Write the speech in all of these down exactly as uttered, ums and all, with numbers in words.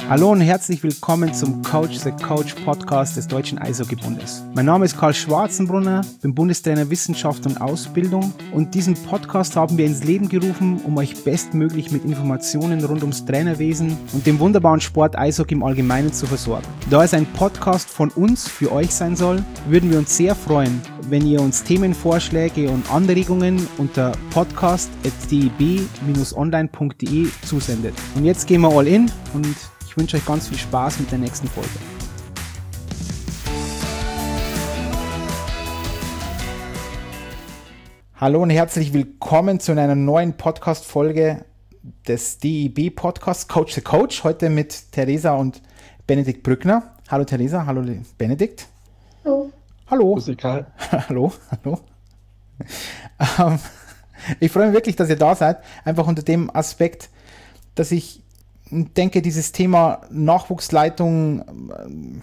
Hallo und herzlich willkommen zum Coach the Coach Podcast des Deutschen Eishockeybundes. Mein Name ist Karl Schwarzenbrunner, bin Bundestrainer Wissenschaft und Ausbildung und diesen Podcast haben wir ins Leben gerufen, um euch bestmöglich mit Informationen rund ums Trainerwesen und dem wunderbaren Sport Eishockey im Allgemeinen zu versorgen. Da es ein Podcast von uns für euch sein soll, würden wir uns sehr freuen, wenn ihr uns Themenvorschläge und Anregungen unter podcast at d e b dash online punkt d e zusendet. Und jetzt gehen wir all in und ich wünsche euch ganz viel Spaß mit der nächsten Folge. Hallo und herzlich willkommen zu einer neuen Podcast-Folge des D E B-Podcasts Coach the Coach. Heute mit Theresa und Benedikt Brückner. Hallo Theresa, hallo Benedikt. Hallo. Hallo. Grüß dich, Karl. Hallo, hallo. Ähm, ich freue mich wirklich, dass ihr da seid. Einfach unter dem Aspekt, dass ich denke, dieses Thema Nachwuchsleitung,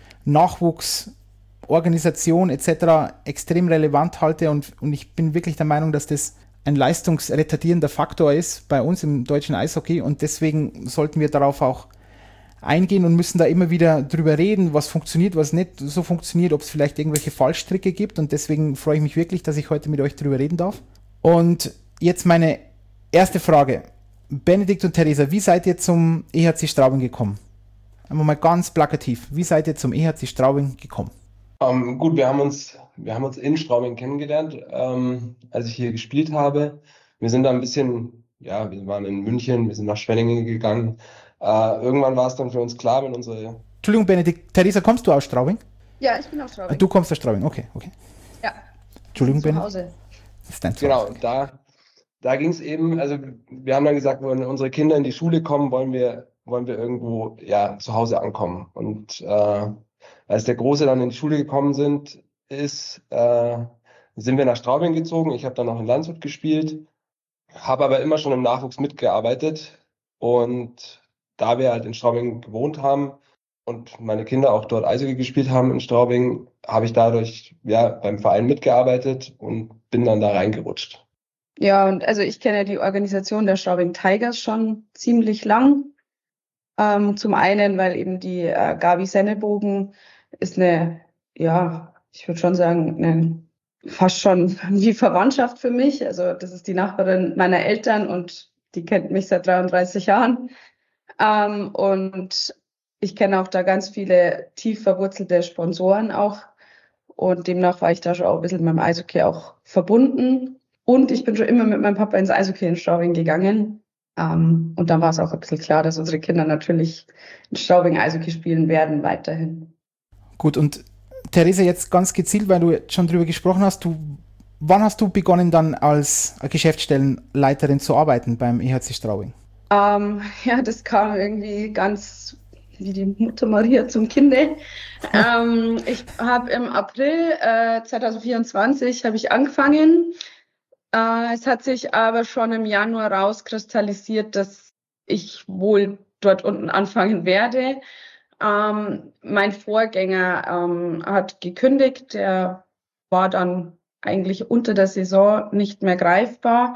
Nachwuchsorganisation et cetera extrem relevant halte und, und ich bin wirklich der Meinung, dass das ein leistungsretardierender Faktor ist bei uns im deutschen Eishockey und deswegen sollten wir darauf auch eingehen und müssen da immer wieder drüber reden, was funktioniert, was nicht so funktioniert, ob es vielleicht irgendwelche Fallstricke gibt und deswegen freue ich mich wirklich, dass ich heute mit euch drüber reden darf. Und jetzt meine erste Frage. Benedikt und Theresa, wie seid ihr zum E H C Straubing gekommen? Einmal mal ganz plakativ. Wie seid ihr zum E H C Straubing gekommen? Ähm, gut, wir haben uns, wir haben uns in Straubing kennengelernt, ähm, als ich hier gespielt habe. Wir sind da ein bisschen, ja, wir waren in München, wir sind nach Schwenningen gegangen. Äh, irgendwann war es dann für uns klar, wenn unsere... Entschuldigung, Benedikt. Theresa, kommst du aus Straubing? Ja, ich bin aus Straubing. Du kommst aus Straubing, okay, okay. Ja. Entschuldigung, Zu Benedikt. Hause. Das ist dein Zuhause. Genau, und da, da ging es eben, also wir haben dann gesagt, wenn unsere Kinder in die Schule kommen, wollen wir, wollen wir irgendwo ja, zu Hause ankommen. Und äh, als der Große dann in die Schule gekommen sind, ist, äh, sind wir nach Straubing gezogen. Ich habe dann noch in Landshut gespielt, habe aber immer schon im Nachwuchs mitgearbeitet. Und da wir halt in Straubing gewohnt haben und meine Kinder auch dort Eishockey gespielt haben in Straubing, habe ich dadurch ja beim Verein mitgearbeitet und bin dann da reingerutscht. Ja, und also ich kenne die Organisation der Straubing Tigers schon ziemlich lang. Ähm, zum einen, weil eben die äh, Gabi Sennebogen ist eine, ja, ich würde schon sagen, eine, fast schon wie Verwandtschaft für mich. Also das ist die Nachbarin meiner Eltern und die kennt mich seit dreiunddreißig Jahren. Ähm, und ich kenne auch da ganz viele tief verwurzelte Sponsoren auch. Und demnach war ich da schon auch ein bisschen mit meinem Eishockey auch verbunden. Und ich bin schon immer mit meinem Papa ins Eishockey in Straubing gegangen. Um, und dann war es auch ein bisschen klar, dass unsere Kinder natürlich in Straubing Eishockey spielen werden weiterhin. Gut, und Theresa, jetzt ganz gezielt, weil du jetzt schon drüber gesprochen hast, du, wann hast du begonnen dann als Geschäftsstellenleiterin zu arbeiten beim E H C Straubing? Um, ja, das kam irgendwie ganz wie die Mutter Maria zum Kinde. um, ich habe im April äh, zwanzig vierundzwanzig habe ich angefangen. Uh, es hat sich aber schon im Januar rauskristallisiert, dass ich wohl dort unten anfangen werde. Um, mein Vorgänger um, hat gekündigt, der war dann eigentlich unter der Saison nicht mehr greifbar.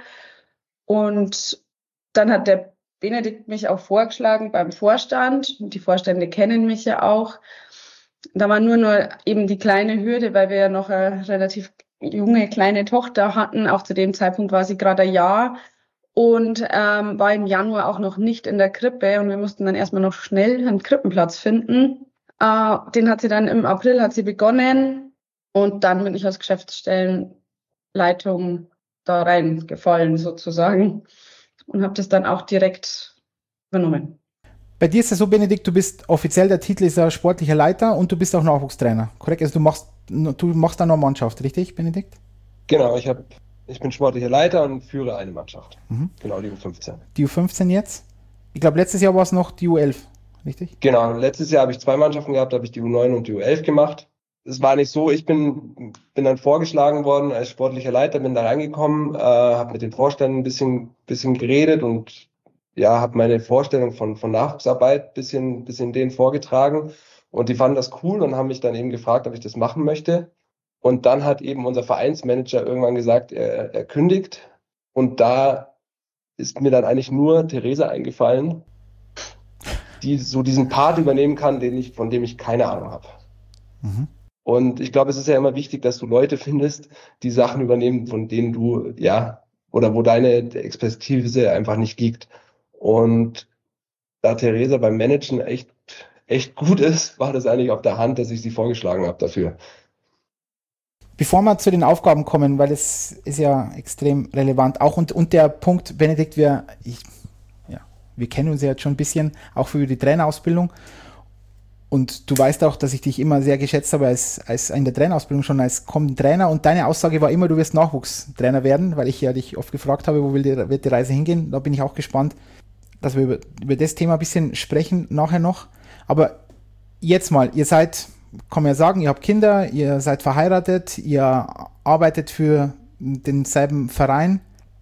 Und dann hat der Benedikt mich auch vorgeschlagen beim Vorstand. Die Vorstände kennen mich ja auch. Da war nur nur eben die kleine Hürde, weil wir ja noch eine relativ junge kleine Tochter hatten. Auch zu dem Zeitpunkt war sie gerade ein Jahr und ähm, war im Januar auch noch nicht in der Krippe. Und wir mussten dann erstmal noch schnell einen Krippenplatz finden. Äh, den hat sie dann im April hat sie begonnen und dann bin ich als Geschäftsstellenleitung da reingefallen sozusagen. Und habe das dann auch direkt übernommen. Bei dir ist es so, Benedikt, du bist offiziell, der Titel ist ja sportlicher Leiter und du bist auch Nachwuchstrainer, korrekt? Also du machst, du machst da noch Mannschaft, richtig, Benedikt? Genau, ich, hab, ich bin sportlicher Leiter und führe eine Mannschaft. Mhm. Genau, die U fünfzehn. Die U fünfzehn jetzt? Ich glaube, letztes Jahr war es noch die U elf, richtig? Genau, letztes Jahr habe ich zwei Mannschaften gehabt, da habe ich die U neun und die U elf gemacht. Es war nicht so, ich bin, bin dann vorgeschlagen worden als sportlicher Leiter, bin da reingekommen, äh, habe mit den Vorständen ein bisschen, bisschen geredet und ja, habe meine Vorstellung von, von Nachwuchsarbeit ein bisschen, bisschen denen vorgetragen und die fanden das cool und haben mich dann eben gefragt, ob ich das machen möchte. Und dann hat eben unser Vereinsmanager irgendwann gesagt, er, er kündigt und da ist mir dann eigentlich nur Theresa eingefallen, die so diesen Part übernehmen kann, den ich, von dem ich keine Ahnung habe. Mhm. Und ich glaube, es ist ja immer wichtig, dass du Leute findest, die Sachen übernehmen, von denen du, ja, oder wo deine Expertise einfach nicht liegt. Und da Theresa beim Managen echt, echt gut ist, war das eigentlich auf der Hand, dass ich sie vorgeschlagen habe dafür. Bevor wir zu den Aufgaben kommen, weil es ist ja extrem relevant, auch und, und der Punkt, Benedikt, wir, ich, ja, wir kennen uns ja jetzt schon ein bisschen, auch für die Trainerausbildung. Und du weißt auch, dass ich dich immer sehr geschätzt habe als, als in der Trainerausbildung schon als kommenden Trainer. Und deine Aussage war immer, du wirst Nachwuchstrainer werden, weil ich ja dich oft gefragt habe, wo will die, wird die Reise hingehen. Da bin ich auch gespannt, dass wir über, über das Thema ein bisschen sprechen nachher noch. Aber jetzt mal, ihr seid, kann man ja sagen, ihr habt Kinder, ihr seid verheiratet, ihr arbeitet für denselben Verein.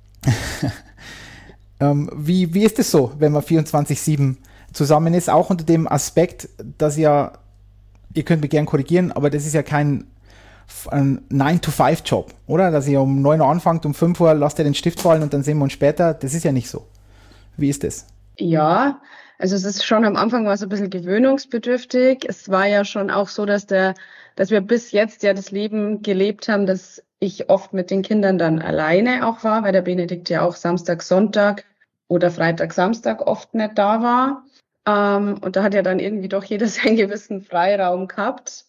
ähm, wie, wie ist es so, wenn man vierundzwanzig sieben zusammen ist, auch unter dem Aspekt, dass ja, ihr könnt mich gern korrigieren, aber das ist ja kein nine to five Job, oder? Dass ihr um neun Uhr anfangt, um fünf Uhr lasst ihr den Stift fallen und dann sehen wir uns später. Das ist ja nicht so. Wie ist das? Ja, also es ist schon am Anfang war es ein bisschen gewöhnungsbedürftig. Es war ja schon auch so, dass der, dass wir bis jetzt ja das Leben gelebt haben, dass ich oft mit den Kindern dann alleine auch war, weil der Benedikt ja auch Samstag, Sonntag oder Freitag, Samstag oft nicht da war. Ähm, und da hat ja dann irgendwie doch jeder seinen gewissen Freiraum gehabt.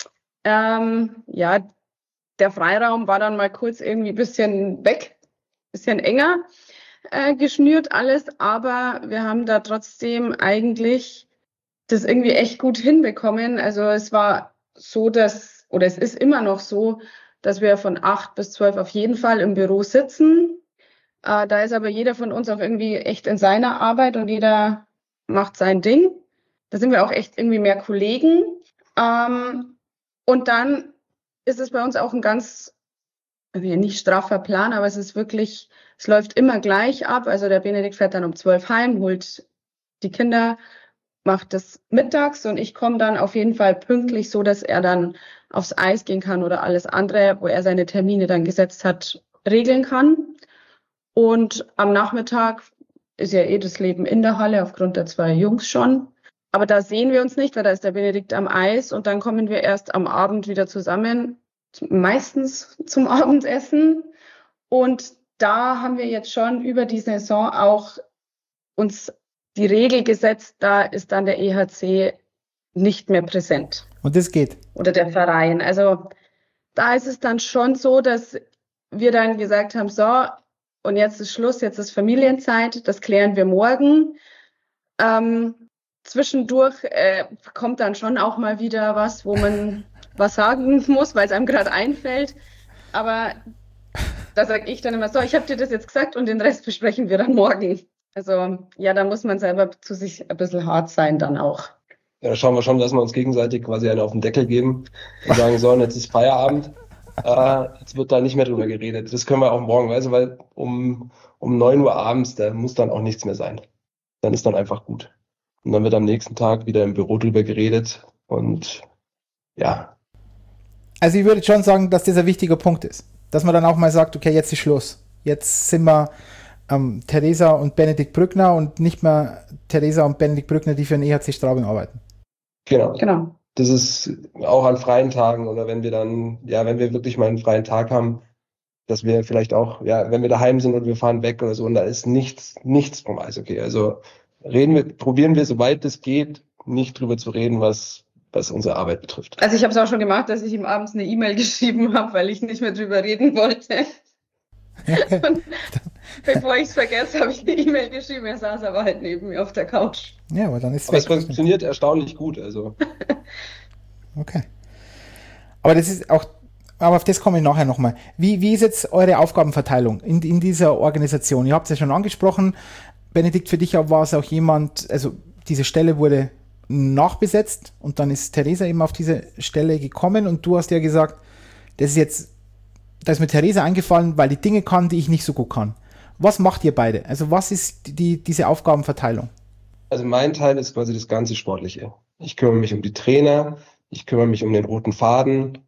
Ähm, ja, der Freiraum war dann mal kurz irgendwie ein bisschen weg, bisschen enger äh, geschnürt alles, aber wir haben da trotzdem eigentlich das irgendwie echt gut hinbekommen. Also es war so, dass, oder es ist immer noch so, dass wir von acht bis zwölf auf jeden Fall im Büro sitzen. Äh, da ist aber jeder von uns auch irgendwie echt in seiner Arbeit und jeder macht sein Ding. Da sind wir auch echt irgendwie mehr Kollegen. Ähm, und dann ist es bei uns auch ein ganz, also nicht straffer Plan, aber es ist wirklich, es läuft immer gleich ab. Also der Benedikt fährt dann um zwölf heim, holt die Kinder, macht das mittags und ich komme dann auf jeden Fall pünktlich, so dass er dann aufs Eis gehen kann oder alles andere, wo er seine Termine dann gesetzt hat, regeln kann. Und am Nachmittag ist ja eh das Leben in der Halle aufgrund der zwei Jungs schon. Aber da sehen wir uns nicht, weil da ist der Benedikt am Eis und dann kommen wir erst am Abend wieder zusammen, meistens zum Abendessen. Und da haben wir jetzt schon über die Saison auch uns die Regel gesetzt, da ist dann der E H C nicht mehr präsent. Und das geht? Oder der Verein. Also da ist es dann schon so, dass wir dann gesagt haben, so, und jetzt ist Schluss, jetzt ist Familienzeit, das klären wir morgen. Ähm, zwischendurch äh, kommt dann schon auch mal wieder was, wo man was sagen muss, weil es einem gerade einfällt. Aber da sage ich dann immer so, ich habe dir das jetzt gesagt und den Rest besprechen wir dann morgen. Also ja, da muss man selber zu sich ein bisschen hart sein dann auch. Ja, da schauen wir schon, dass wir uns gegenseitig quasi einen auf den Deckel geben und sagen, so, jetzt ist Feierabend. Äh, jetzt wird da nicht mehr drüber geredet. Das können wir auch morgen, weißt du, weil um, um neun Uhr abends, da muss dann auch nichts mehr sein. Dann ist dann einfach gut. Und dann wird am nächsten Tag wieder im Büro drüber geredet und ja. Also ich würde schon sagen, dass das ein wichtiger Punkt ist. Dass man dann auch mal sagt, okay, jetzt ist Schluss. Jetzt sind wir ähm, Theresa und Benedikt Brückner und nicht mehr Theresa und Benedikt Brückner, die für den E H C Straubing arbeiten. Genau. Genau. Das ist auch an freien Tagen oder wenn wir dann, ja, wenn wir wirklich mal einen freien Tag haben, dass wir vielleicht auch, ja, wenn wir daheim sind und wir fahren weg oder so und da ist nichts, nichts vom Eishockey. Also reden wir, probieren wir, soweit es geht, nicht drüber zu reden, was, was unsere Arbeit betrifft. Also ich habe es auch schon gemacht, dass ich ihm abends eine E-Mail geschrieben habe, weil ich nicht mehr drüber reden wollte. Und bevor ich es vergesse, habe ich eine E-Mail geschrieben. Er saß aber halt neben mir auf der Couch. Ja, aber dann ist es Aber es funktioniert erstaunlich gut. Also. Okay. Aber das ist auch, aber auf das komme ich nachher nochmal. Wie, wie ist jetzt eure Aufgabenverteilung in, in dieser Organisation? Ihr habt es ja schon angesprochen. Benedikt, für dich war es auch jemand, also diese Stelle wurde nachbesetzt und dann ist Theresa eben auf diese Stelle gekommen und du hast ja gesagt, das ist jetzt, da ist mir Theresa eingefallen, weil die Dinge kann, die ich nicht so gut kann. Was macht ihr beide? Also was ist die, diese Aufgabenverteilung? Also mein Teil ist quasi das ganze Sportliche. Ich kümmere mich um die Trainer, ich kümmere mich um den roten Faden,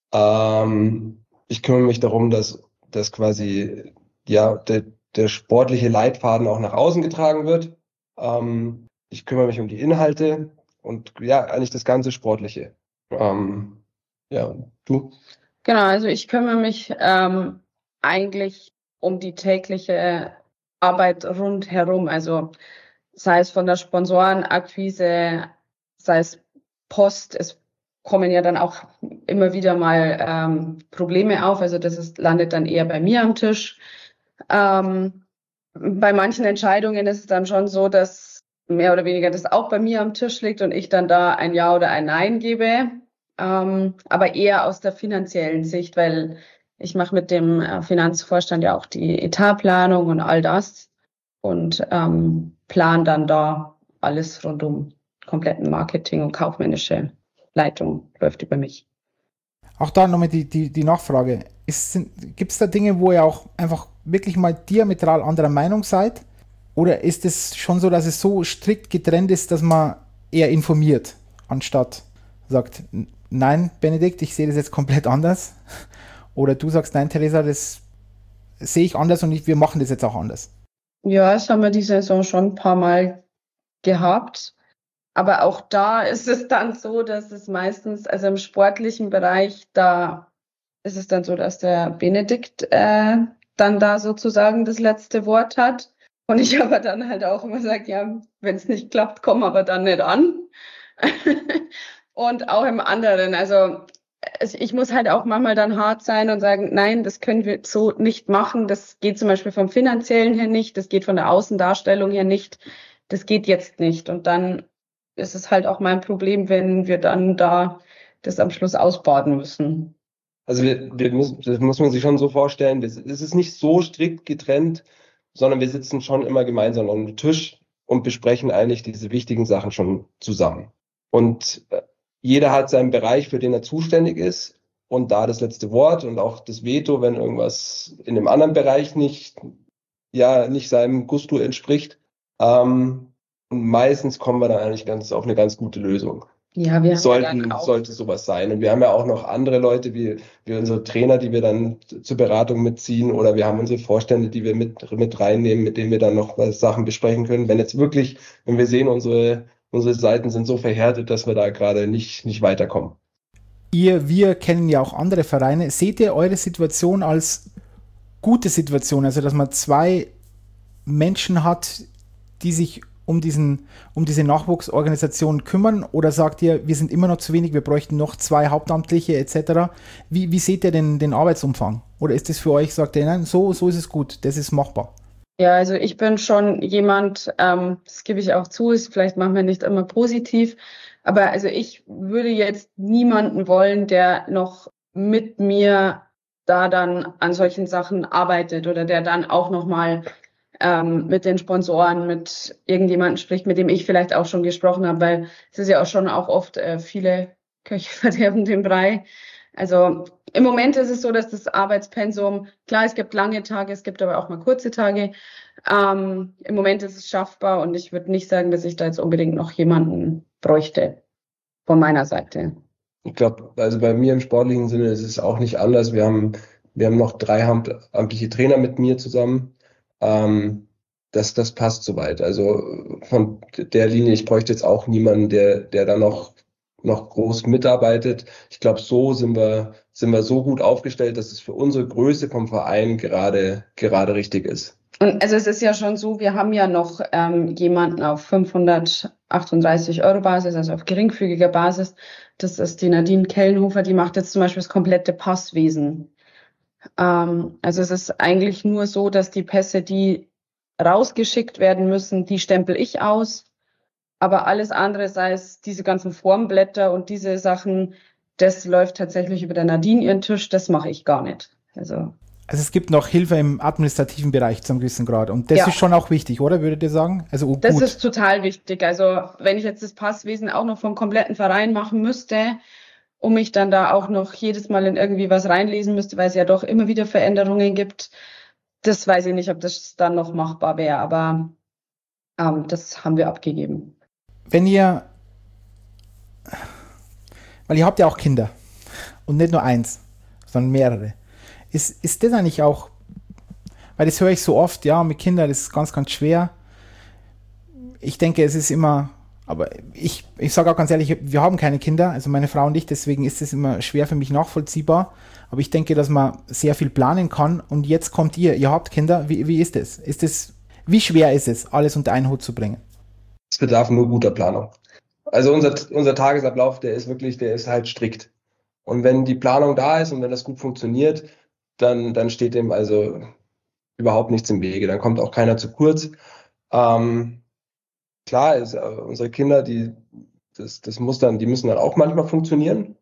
ähm, ich kümmere mich darum, dass, dass quasi ja der, der sportliche Leitfaden auch nach außen getragen wird. Ähm, ich kümmere mich um die Inhalte und ja, eigentlich das ganze Sportliche. Ähm, ja, du? Genau, also ich kümmere mich ähm, eigentlich um die tägliche Arbeit rundherum. Also sei es von der Sponsorenakquise, sei es Post, es kommen ja dann auch immer wieder mal ähm, Probleme auf. Also das ist, landet dann eher bei mir am Tisch. Ähm, bei manchen Entscheidungen ist es dann schon so, dass mehr oder weniger das auch bei mir am Tisch liegt und ich dann da ein Ja oder ein Nein gebe. Ähm, aber eher aus der finanziellen Sicht, weil ich mache mit dem äh, Finanzvorstand ja auch die Etatplanung und all das und ähm, plan dann da alles rund um kompletten Marketing und kaufmännische Leitung läuft über mich. Auch da nochmal die, die, die Nachfrage. Gibt es da Dinge, wo ihr auch einfach wirklich mal diametral anderer Meinung seid? Oder ist es schon so, dass es so strikt getrennt ist, dass man eher informiert, anstatt sagt, nein, Benedikt, ich sehe das jetzt komplett anders? Oder du sagst, nein, Theresa, das sehe ich anders und ich, wir machen das jetzt auch anders? Ja, das haben wir die Saison schon ein paar Mal gehabt. Aber auch da ist es dann so, dass es meistens, also im sportlichen Bereich, da ist es dann so, dass der Benedikt äh, dann da sozusagen das letzte Wort hat. Und ich aber dann halt auch immer sage, ja, wenn es nicht klappt, komm aber dann nicht an. Und auch im anderen, also ich muss halt auch manchmal dann hart sein und sagen, nein, das können wir so nicht machen. Das geht zum Beispiel vom Finanziellen her nicht, das geht von der Außendarstellung her nicht, das geht jetzt nicht. Und dann ist es halt auch mein Problem, wenn wir dann da das am Schluss ausbaden müssen. Also wir, wir müssen, das muss man sich schon so vorstellen, es ist nicht so strikt getrennt, sondern wir sitzen schon immer gemeinsam an einem Tisch und besprechen eigentlich diese wichtigen Sachen schon zusammen. Und jeder hat seinen Bereich, für den er zuständig ist und da das letzte Wort und auch das Veto, wenn irgendwas in dem anderen Bereich nicht, ja, nicht seinem Gusto entspricht. Ähm, und meistens kommen wir dann eigentlich ganz auf eine ganz gute Lösung. Ja, wir haben Sollten, ja dann auch sollte sowas sein. Und wir haben ja auch noch andere Leute, wie, wie unsere Trainer, die wir dann zur Beratung mitziehen, oder wir haben unsere Vorstände, die wir mit, mit reinnehmen, mit denen wir dann noch Sachen besprechen können. Wenn jetzt wirklich, wenn wir sehen, unsere, unsere Seiten sind so verhärtet, dass wir da gerade nicht, nicht weiterkommen. Ihr, wir kennen ja auch andere Vereine. Seht ihr eure Situation als gute Situation? Also, dass man zwei Menschen hat, die sich um, diesen, um diese Nachwuchsorganisation kümmern, oder sagt ihr, wir sind immer noch zu wenig, wir bräuchten noch zwei Hauptamtliche et cetera? Wie, wie seht ihr den, den Arbeitsumfang? Oder ist das für euch, sagt ihr, nein, so, so ist es gut, das ist machbar? Ja, also ich bin schon jemand, ähm, das gebe ich auch zu, ist vielleicht manchmal nicht immer positiv, aber also ich würde jetzt niemanden wollen, der noch mit mir da dann an solchen Sachen arbeitet oder der dann auch nochmal ähm, mit den Sponsoren, mit irgendjemandem spricht, mit dem ich vielleicht auch schon gesprochen habe, weil es ist ja auch schon auch oft äh, viele Köche verderben den Brei. Also im Moment ist es so, dass das Arbeitspensum, klar, es gibt lange Tage, es gibt aber auch mal kurze Tage. Ähm, im Moment ist es schaffbar und ich würde nicht sagen, dass ich da jetzt unbedingt noch jemanden bräuchte von meiner Seite. Ich glaube, also bei mir im sportlichen Sinne ist es auch nicht anders. Wir haben, wir haben noch drei hauptamtliche Trainer mit mir zusammen. Ähm, das, das passt soweit. Also von der Linie, ich bräuchte jetzt auch niemanden, der, der da noch, noch groß mitarbeitet. Ich glaube, so sind wir, sind wir so gut aufgestellt, dass es für unsere Größe vom Verein gerade, gerade richtig ist. Und also es ist ja schon so, wir haben ja noch ähm, jemanden auf fünfhundertachtunddreißig Euro Basis, also auf geringfügiger Basis. Das ist die Nadine Kellenhofer, die macht jetzt zum Beispiel das komplette Passwesen. Ähm, also es ist eigentlich nur so, dass die Pässe, die rausgeschickt werden müssen, die stempel ich aus. Aber alles andere, sei es diese ganzen Formblätter und diese Sachen, das läuft tatsächlich über der Nadine ihren Tisch, das mache ich gar nicht. Also Also es gibt noch Hilfe im administrativen Bereich zum gewissen Grad. Und das ja. ist schon auch wichtig, oder? Würdet ihr sagen? Also oh, Das gut. ist total wichtig. Also wenn ich jetzt das Passwesen auch noch vom kompletten Verein machen müsste, um mich dann da auch noch jedes Mal in irgendwie was reinlesen müsste, weil es ja doch immer wieder Veränderungen gibt, das weiß ich nicht, ob das dann noch machbar wäre. Aber ähm, das haben wir abgegeben. Wenn ihr, weil ihr habt ja auch Kinder und nicht nur eins, sondern mehrere. Ist, ist das eigentlich auch, weil das höre ich so oft, ja, mit Kindern, das ist ganz, ganz schwer. ich denke, es ist immer, aber ich, ich sage auch ganz ehrlich, wir haben keine Kinder, also meine Frau und ich, deswegen ist es immer schwer für mich nachvollziehbar. Aber ich denke, dass man sehr viel planen kann. Und jetzt kommt ihr, ihr habt Kinder. Wie, wie ist es? Ist es, wie schwer ist es, alles unter einen Hut zu bringen? Es bedarf nur guter Planung. Also unser, unser Tagesablauf, der ist wirklich, der ist halt strikt. Und wenn die Planung da ist und wenn das gut funktioniert, dann, dann steht dem also überhaupt nichts im Wege. Dann kommt auch keiner zu kurz. Ähm, klar, ist, äh, unsere Kinder, die, das, das muss dann, die müssen dann auch manchmal funktionieren.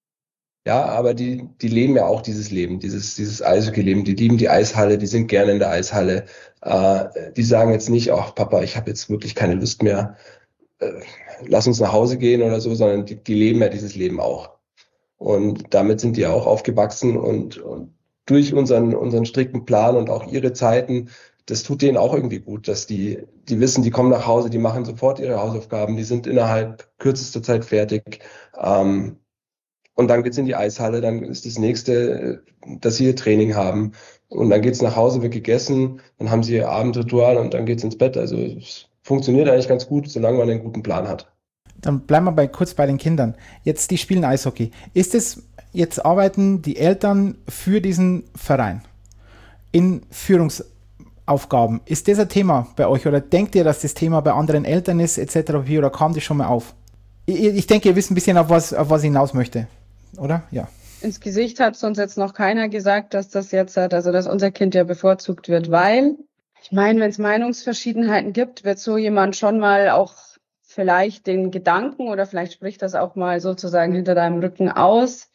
Ja, aber die, die leben ja auch dieses Leben, dieses, dieses Eishockey-Leben. Die lieben die Eishalle, die sind gerne in der Eishalle. Äh, die sagen jetzt nicht, ach Papa, ich habe jetzt wirklich keine Lust mehr, äh, lass uns nach Hause gehen oder so, sondern die, die leben ja dieses Leben auch. Und damit sind die auch aufgewachsen und, und durch unseren, unseren strikten Plan und auch ihre Zeiten, das tut denen auch irgendwie gut, dass die, die wissen, die kommen nach Hause, die machen sofort ihre Hausaufgaben, die sind innerhalb kürzester Zeit fertig. Ähm, Und dann geht's in die Eishalle, dann ist das nächste, dass sie ihr Training haben. Und dann geht's nach Hause, wird gegessen, dann haben sie ihr Abendritual und dann geht's ins Bett. Also es funktioniert eigentlich ganz gut, solange man einen guten Plan hat. Dann bleiben wir bei, kurz bei den Kindern. Jetzt, die spielen Eishockey. Ist es, jetzt arbeiten die Eltern für diesen Verein in Führungsaufgaben? Ist das ein Thema bei euch oder denkt ihr, dass das Thema bei anderen Eltern ist et cetera oder kam das schon mal auf? Ich, ich denke, ihr wisst ein bisschen, auf was, auf was ich hinaus möchte. Oder? Ja. Ins Gesicht hat uns jetzt noch keiner gesagt, dass das jetzt hat, also dass unser Kind ja bevorzugt wird, weil, ich meine, wenn es Meinungsverschiedenheiten gibt, wird so jemand schon mal auch vielleicht den Gedanken oder vielleicht spricht das auch mal sozusagen hinter deinem Rücken aus,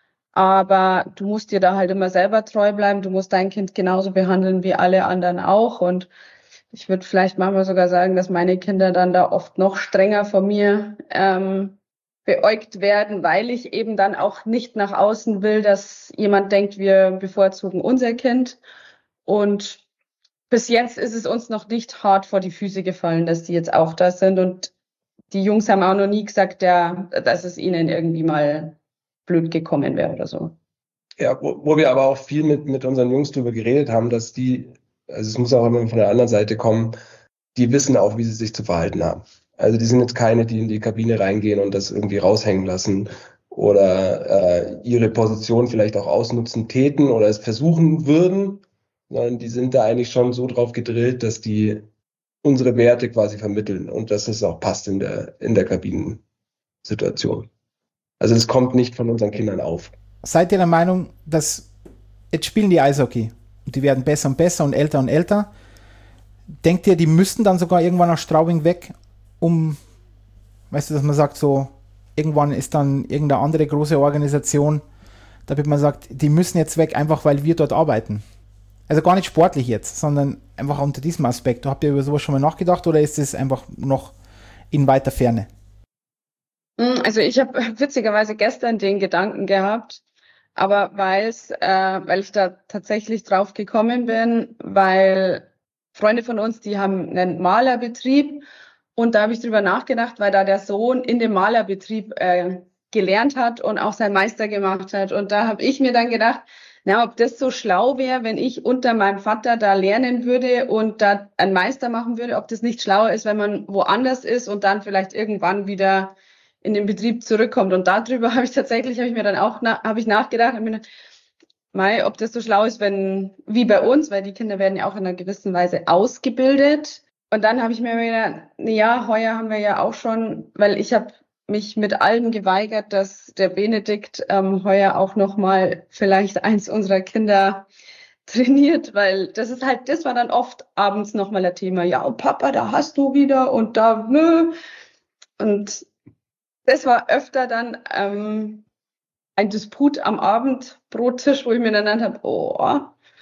aber du musst dir da halt immer selber treu bleiben, du musst dein Kind genauso behandeln wie alle anderen auch und ich würde vielleicht manchmal sogar sagen, dass meine Kinder dann da oft noch strenger von mir ähm, beäugt werden, weil ich eben dann auch nicht nach außen will, dass jemand denkt, wir bevorzugen unser Kind. Und bis jetzt ist es uns noch nicht hart vor die Füße gefallen, dass die jetzt auch da sind. Und die Jungs haben auch noch nie gesagt, ja, dass es ihnen irgendwie mal blöd gekommen wäre oder so. Ja, wo, wo wir aber auch viel mit, mit unseren Jungs drüber geredet haben, dass die, also es muss auch immer von der anderen Seite kommen, die wissen auch, wie sie sich zu verhalten haben. Also die sind jetzt keine, die in die Kabine reingehen und das irgendwie raushängen lassen oder äh, ihre Position vielleicht auch ausnutzen täten oder es versuchen würden, sondern die sind da eigentlich schon so drauf gedrillt, dass die unsere Werte quasi vermitteln und dass es auch passt in der, in der Kabinensituation. Also es kommt nicht von unseren Kindern auf. Seid ihr der Meinung, dass jetzt spielen die Eishockey und die werden besser und besser und älter und älter? Denkt ihr, die müssten dann sogar irgendwann nach Straubing weg, um, weißt du, dass man sagt, so, irgendwann ist dann irgendeine andere große Organisation, damit man sagt, die müssen jetzt weg, einfach weil wir dort arbeiten. Also gar nicht sportlich jetzt, sondern einfach unter diesem Aspekt. Habt ihr über sowas schon mal nachgedacht oder ist es einfach noch in weiter Ferne? Also ich habe witzigerweise gestern den Gedanken gehabt, aber weil's, äh, weil ich da tatsächlich drauf gekommen bin, weil Freunde von uns, die haben einen Malerbetrieb und da habe ich drüber nachgedacht, weil da der Sohn in dem Malerbetrieb äh, gelernt hat und auch seinen Meister gemacht hat. Und da habe ich mir dann gedacht, na, ob das so schlau wäre, wenn ich unter meinem Vater da lernen würde und da einen Meister machen würde, ob das nicht schlauer ist, wenn man woanders ist und dann vielleicht irgendwann wieder in den Betrieb zurückkommt. Und darüber habe ich tatsächlich, habe ich mir dann auch na, habe ich nachgedacht, habe mir gedacht, Mei, ob das so schlau ist, wenn, wie bei uns, weil die Kinder werden ja auch in einer gewissen Weise ausgebildet. Und dann habe ich mir gedacht, ja, heuer haben wir ja auch schon, weil ich habe mich mit allem geweigert, dass der Benedikt ähm, heuer auch nochmal vielleicht eins unserer Kinder trainiert, weil das ist halt, das war dann oft abends nochmal ein Thema. Ja, und Papa, da hast du wieder und da, nö. Und das war öfter dann ähm, ein Disput am Abendbrottisch, wo ich mir dann gedacht habe, oh,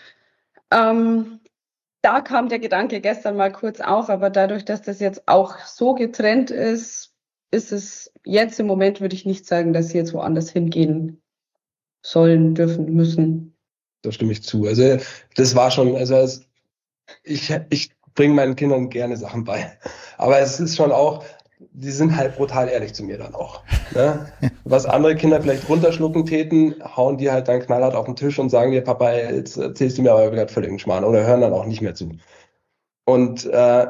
ähm, da kam der Gedanke gestern mal kurz auf, aber dadurch, dass das jetzt auch so getrennt ist, ist es jetzt im Moment, würde ich nicht sagen, dass sie jetzt woanders hingehen sollen, dürfen, müssen. Da stimme ich zu. Also das war schon, also es, ich, ich bringe meinen Kindern gerne Sachen bei, aber es ist schon auch, die sind halt brutal ehrlich zu mir dann auch. Ne? Was andere Kinder vielleicht runterschlucken täten, hauen die halt dann knallhart auf den Tisch und sagen dir, Papa, ey, jetzt erzählst du mir aber gerade völlig einen Schmarrn oder hören dann auch nicht mehr zu. Und äh,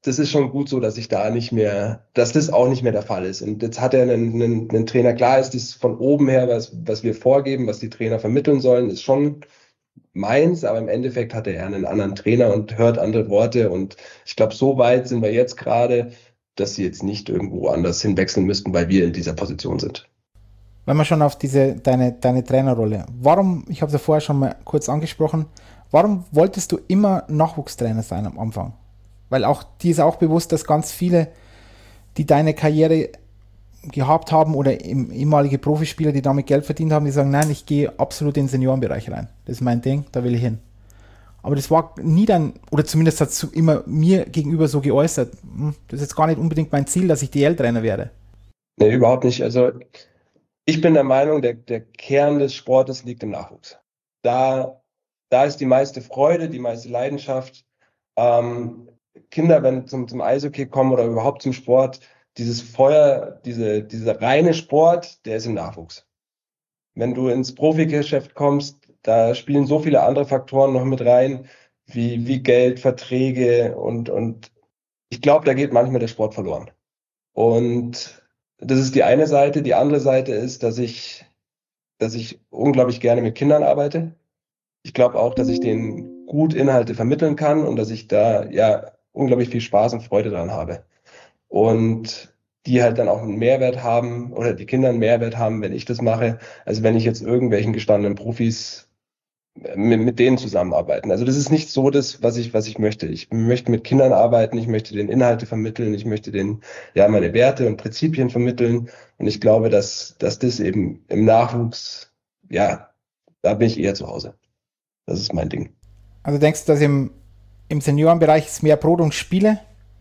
das ist schon gut so, dass ich da nicht mehr, dass das auch nicht mehr der Fall ist. Und jetzt hat er einen, einen, einen Trainer, klar ist das von oben her, was, was wir vorgeben, was die Trainer vermitteln sollen, ist schon meins, aber im Endeffekt hat er einen anderen Trainer und hört andere Worte. Und ich glaube, so weit sind wir jetzt gerade, dass sie jetzt nicht irgendwo anders hinwechseln müssten, weil wir in dieser Position sind. Wenn wir schon auf diese deine, deine Trainerrolle, warum, ich habe es ja vorher schon mal kurz angesprochen, warum wolltest du immer Nachwuchstrainer sein am Anfang? Weil auch dir ist auch bewusst, dass ganz viele, die deine Karriere gehabt haben oder ehemalige Profispieler, die damit Geld verdient haben, die sagen, nein, ich gehe absolut in den Seniorenbereich rein. Das ist mein Ding, da will ich hin. Aber das war nie dann, oder zumindest hat es immer mir gegenüber so geäußert, das ist jetzt gar nicht unbedingt mein Ziel, dass ich D L-Trainer werde. Nee, überhaupt nicht. Also ich bin der Meinung, der, der Kern des Sportes liegt im Nachwuchs. Da, da ist die meiste Freude, die meiste Leidenschaft. Ähm, Kinder, wenn zum, zum Eishockey kommen oder überhaupt zum Sport, dieses Feuer, diese, dieser reine Sport, der ist im Nachwuchs. Wenn du ins Profigeschäft kommst, da spielen so viele andere Faktoren noch mit rein, wie, wie Geld, Verträge und, und ich glaube, da geht manchmal der Sport verloren. Und das ist die eine Seite. Die andere Seite ist, dass ich, dass ich unglaublich gerne mit Kindern arbeite. Ich glaube auch, dass ich denen gut Inhalte vermitteln kann und dass ich da ja unglaublich viel Spaß und Freude dran habe. Und die halt dann auch einen Mehrwert haben oder die Kinder einen Mehrwert haben, wenn ich das mache, als wenn ich jetzt irgendwelchen gestandenen Profis mit, mit denen zusammenarbeiten. Also das ist nicht so das, was ich, was ich möchte. Ich möchte mit Kindern arbeiten, ich möchte denen Inhalte vermitteln, ich möchte denen ja meine Werte und Prinzipien vermitteln. Und ich glaube, dass, dass das eben im Nachwuchs, ja, da bin ich eher zu Hause. Das ist mein Ding. Also denkst du, dass im, im Seniorenbereich ist mehr Brot und Spiele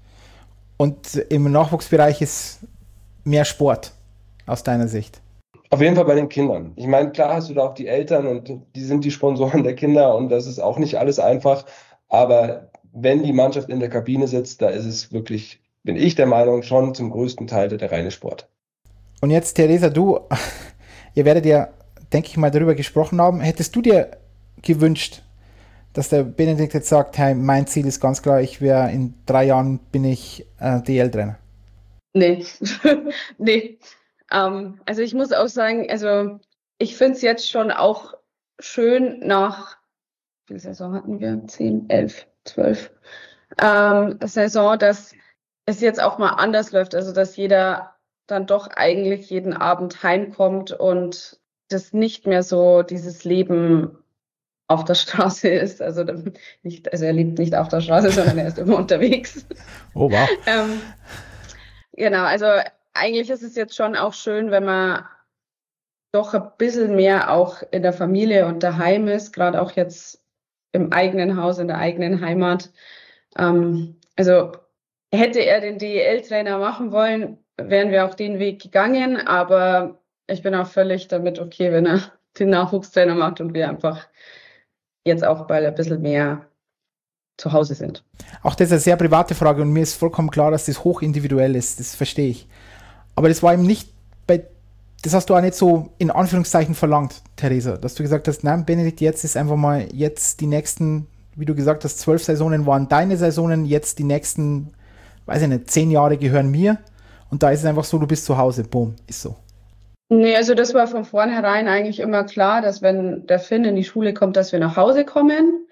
und im Nachwuchsbereich ist mehr Sport aus deiner Sicht? Auf jeden Fall bei den Kindern. Ich meine, klar hast du da auch die Eltern und die sind die Sponsoren der Kinder und das ist auch nicht alles einfach. Aber wenn die Mannschaft in der Kabine sitzt, da ist es wirklich, bin ich der Meinung, schon zum größten Teil der reine Sport. Und jetzt, Theresa, du, ihr werdet ja, denke ich mal, darüber gesprochen haben. Hättest du dir gewünscht, dass der Benedikt jetzt sagt, hey, mein Ziel ist ganz klar, ich wäre in drei Jahren bin ich äh, D L-Trainer? Nee, nee. Um, also ich muss auch sagen, also ich finde es jetzt schon auch schön nach, wie viele Saison hatten wir? zehn, elf, zwölf ähm, Saison, dass es jetzt auch mal anders läuft. Also dass jeder dann doch eigentlich jeden Abend heimkommt und das nicht mehr so dieses Leben auf der Straße ist. Also, nicht, also er lebt nicht auf der Straße, sondern er ist immer unterwegs. Oh wow. ähm, genau, also eigentlich ist es jetzt schon auch schön, wenn man doch ein bisschen mehr auch in der Familie und daheim ist, gerade auch jetzt im eigenen Haus, in der eigenen Heimat. Ähm, also hätte er den D E L-Trainer machen wollen, wären wir auch den Weg gegangen, aber ich bin auch völlig damit okay, wenn er den Nachwuchstrainer macht und wir einfach jetzt auch bald ein bisschen mehr zu Hause sind. Auch das ist eine sehr private Frage und mir ist vollkommen klar, dass das hochindividuell ist, das verstehe ich. Aber das war eben nicht bei, das hast du auch nicht so in Anführungszeichen verlangt, Theresa, dass du gesagt hast, nein, Benedikt, jetzt ist einfach mal jetzt die nächsten, wie du gesagt hast, zwölf Saisonen waren deine Saisonen, jetzt die nächsten, weiß ich nicht, zehn Jahre gehören mir und da ist es einfach so, du bist zu Hause, boom, ist so. Nee, also das war von vornherein eigentlich immer klar, dass wenn der Finn in die Schule kommt, dass wir nach Hause kommen.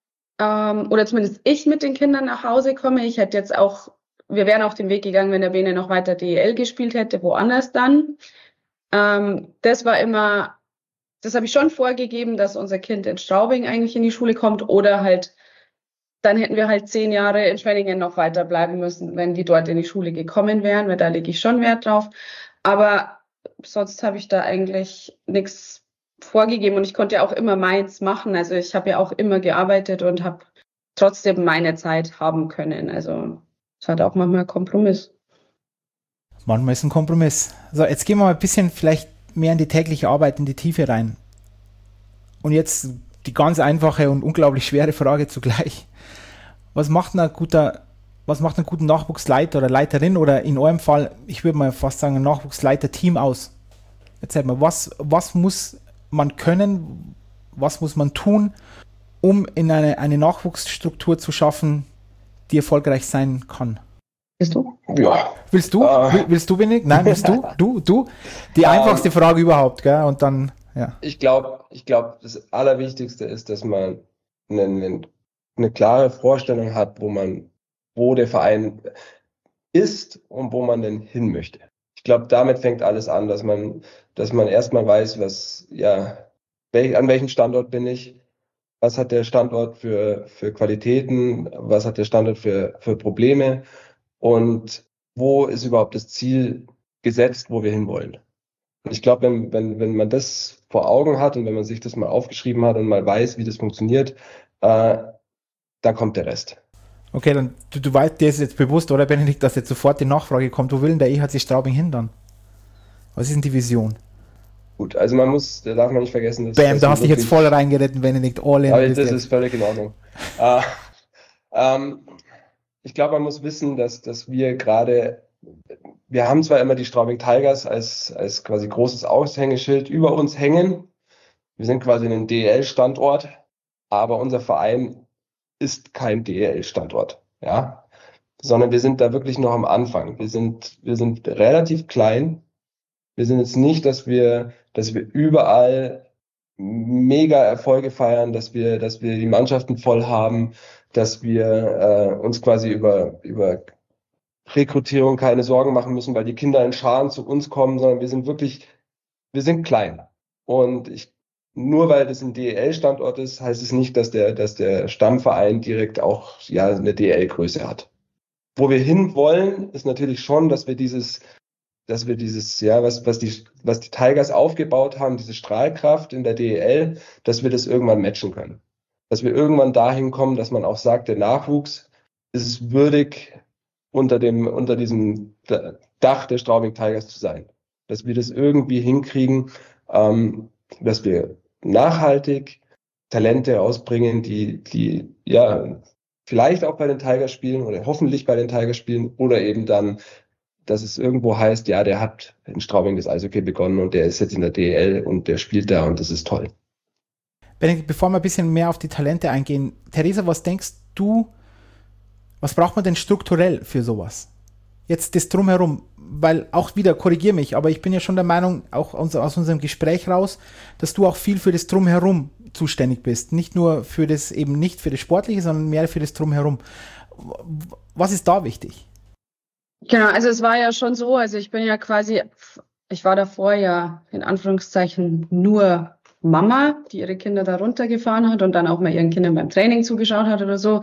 Ähm, oder zumindest ich mit den Kindern nach Hause komme. Ich hätte jetzt auch, wir wären auch den Weg gegangen, wenn der Bene noch weiter D E L gespielt hätte, woanders dann. Ähm, das war immer, das habe ich schon vorgegeben, dass unser Kind in Straubing eigentlich in die Schule kommt oder halt, dann hätten wir halt zehn Jahre in Schwenningen noch weiter bleiben müssen, wenn die dort in die Schule gekommen wären, weil da lege ich schon Wert drauf. Aber sonst habe ich da eigentlich nichts vorgegeben und ich konnte ja auch immer meins machen. Also ich habe ja auch immer gearbeitet und habe trotzdem meine Zeit haben können. Also es hat auch manchmal ein Kompromiss. Manchmal ist ein Kompromiss. So, jetzt gehen wir mal ein bisschen vielleicht mehr in die tägliche Arbeit, in die Tiefe rein. Und jetzt die ganz einfache und unglaublich schwere Frage zugleich. Was macht ein guter Was macht einen guten Nachwuchsleiter oder Leiterin oder in eurem Fall, ich würde mal fast sagen, ein Nachwuchsleiter-Team aus? Erzähl mal, was, was muss man können, was muss man tun, um in eine, eine Nachwuchsstruktur zu schaffen, die erfolgreich sein kann? Bist du? Ja. Willst du? Äh. Will, willst du, Benedikt? Nein, willst du? Du? Du? Die Ähm. einfachste Frage überhaupt, gell? Und dann, ja. Ich glaube, ich glaube, das Allerwichtigste ist, dass man eine, eine, eine klare Vorstellung hat, wo man, wo der Verein ist und wo man denn hin möchte. Ich glaube, damit fängt alles an, dass man, dass man erstmal weiß, was, ja, welch, an welchem Standort bin ich, was hat der Standort für, für Qualitäten, was hat der Standort für, für Probleme und wo ist überhaupt das Ziel gesetzt, wo wir hinwollen. Und ich glaube, wenn, wenn, wenn man das vor Augen hat und wenn man sich das mal aufgeschrieben hat und mal weiß, wie das funktioniert, äh, dann kommt der Rest. Okay, dann du, du weißt, dir ist jetzt bewusst, oder Benedikt, dass jetzt sofort die Nachfrage kommt, wo will denn der E H C Straubing hin dann? Was ist denn die Vision? Gut, also man muss, da darf man nicht vergessen, dass... Bam, dass da hast du dich wirklich, jetzt voll reingeritten, Benedikt, all in. aber das jetzt. ist völlig in Ordnung. äh, ähm, ich glaube, man muss wissen, dass, dass wir gerade, wir haben zwar immer die Straubing Tigers als, als quasi großes Aushängeschild über uns hängen, wir sind quasi ein D E L-Standort, aber unser Verein ist kein D E L-Standort, ja, sondern wir sind da wirklich noch am Anfang. Wir sind, wir sind relativ klein. Wir sind jetzt nicht, dass wir, dass wir überall mega Erfolge feiern, dass wir, dass wir die Mannschaften voll haben, dass wir äh, uns quasi über, über Rekrutierung keine Sorgen machen müssen, weil die Kinder in Scharen zu uns kommen, sondern wir sind wirklich, wir sind klein. Und ich Nur weil das ein D E L-Standort ist, heißt es nicht, dass der, dass der Stammverein direkt auch ja, eine D E L-Größe hat. Wo wir hin wollen, ist natürlich schon, dass wir dieses, dass wir dieses, ja, was, was die, was die Tigers aufgebaut haben, diese Strahlkraft in der D E L, dass wir das irgendwann matchen können. Dass wir irgendwann dahin kommen, dass man auch sagt, der Nachwuchs ist es würdig, unter dem, unter diesem Dach der Straubing Tigers zu sein. Dass wir das irgendwie hinkriegen, ähm, dass wir nachhaltig Talente ausbringen, die, die, ja, vielleicht auch bei den Tigers spielen oder hoffentlich bei den Tigers spielen oder eben dann, dass es irgendwo heißt, ja, der hat in Straubing das Eishockey begonnen und der ist jetzt in der D E L und der spielt da und das ist toll. Benedikt, bevor wir ein bisschen mehr auf die Talente eingehen, Theresa, was denkst du, was braucht man denn strukturell für sowas? Jetzt das Drumherum, weil auch wieder, korrigier mich, aber ich bin ja schon der Meinung, auch aus unserem Gespräch raus, dass du auch viel für das Drumherum zuständig bist. Nicht nur für das, eben nicht für das Sportliche, sondern mehr für das Drumherum. Was ist da wichtig? Genau, also es war ja schon so, also ich bin ja quasi, ich war davor ja in Anführungszeichen nur Mama, die ihre Kinder da runtergefahren hat und dann auch mal ihren Kindern beim Training zugeschaut hat oder so.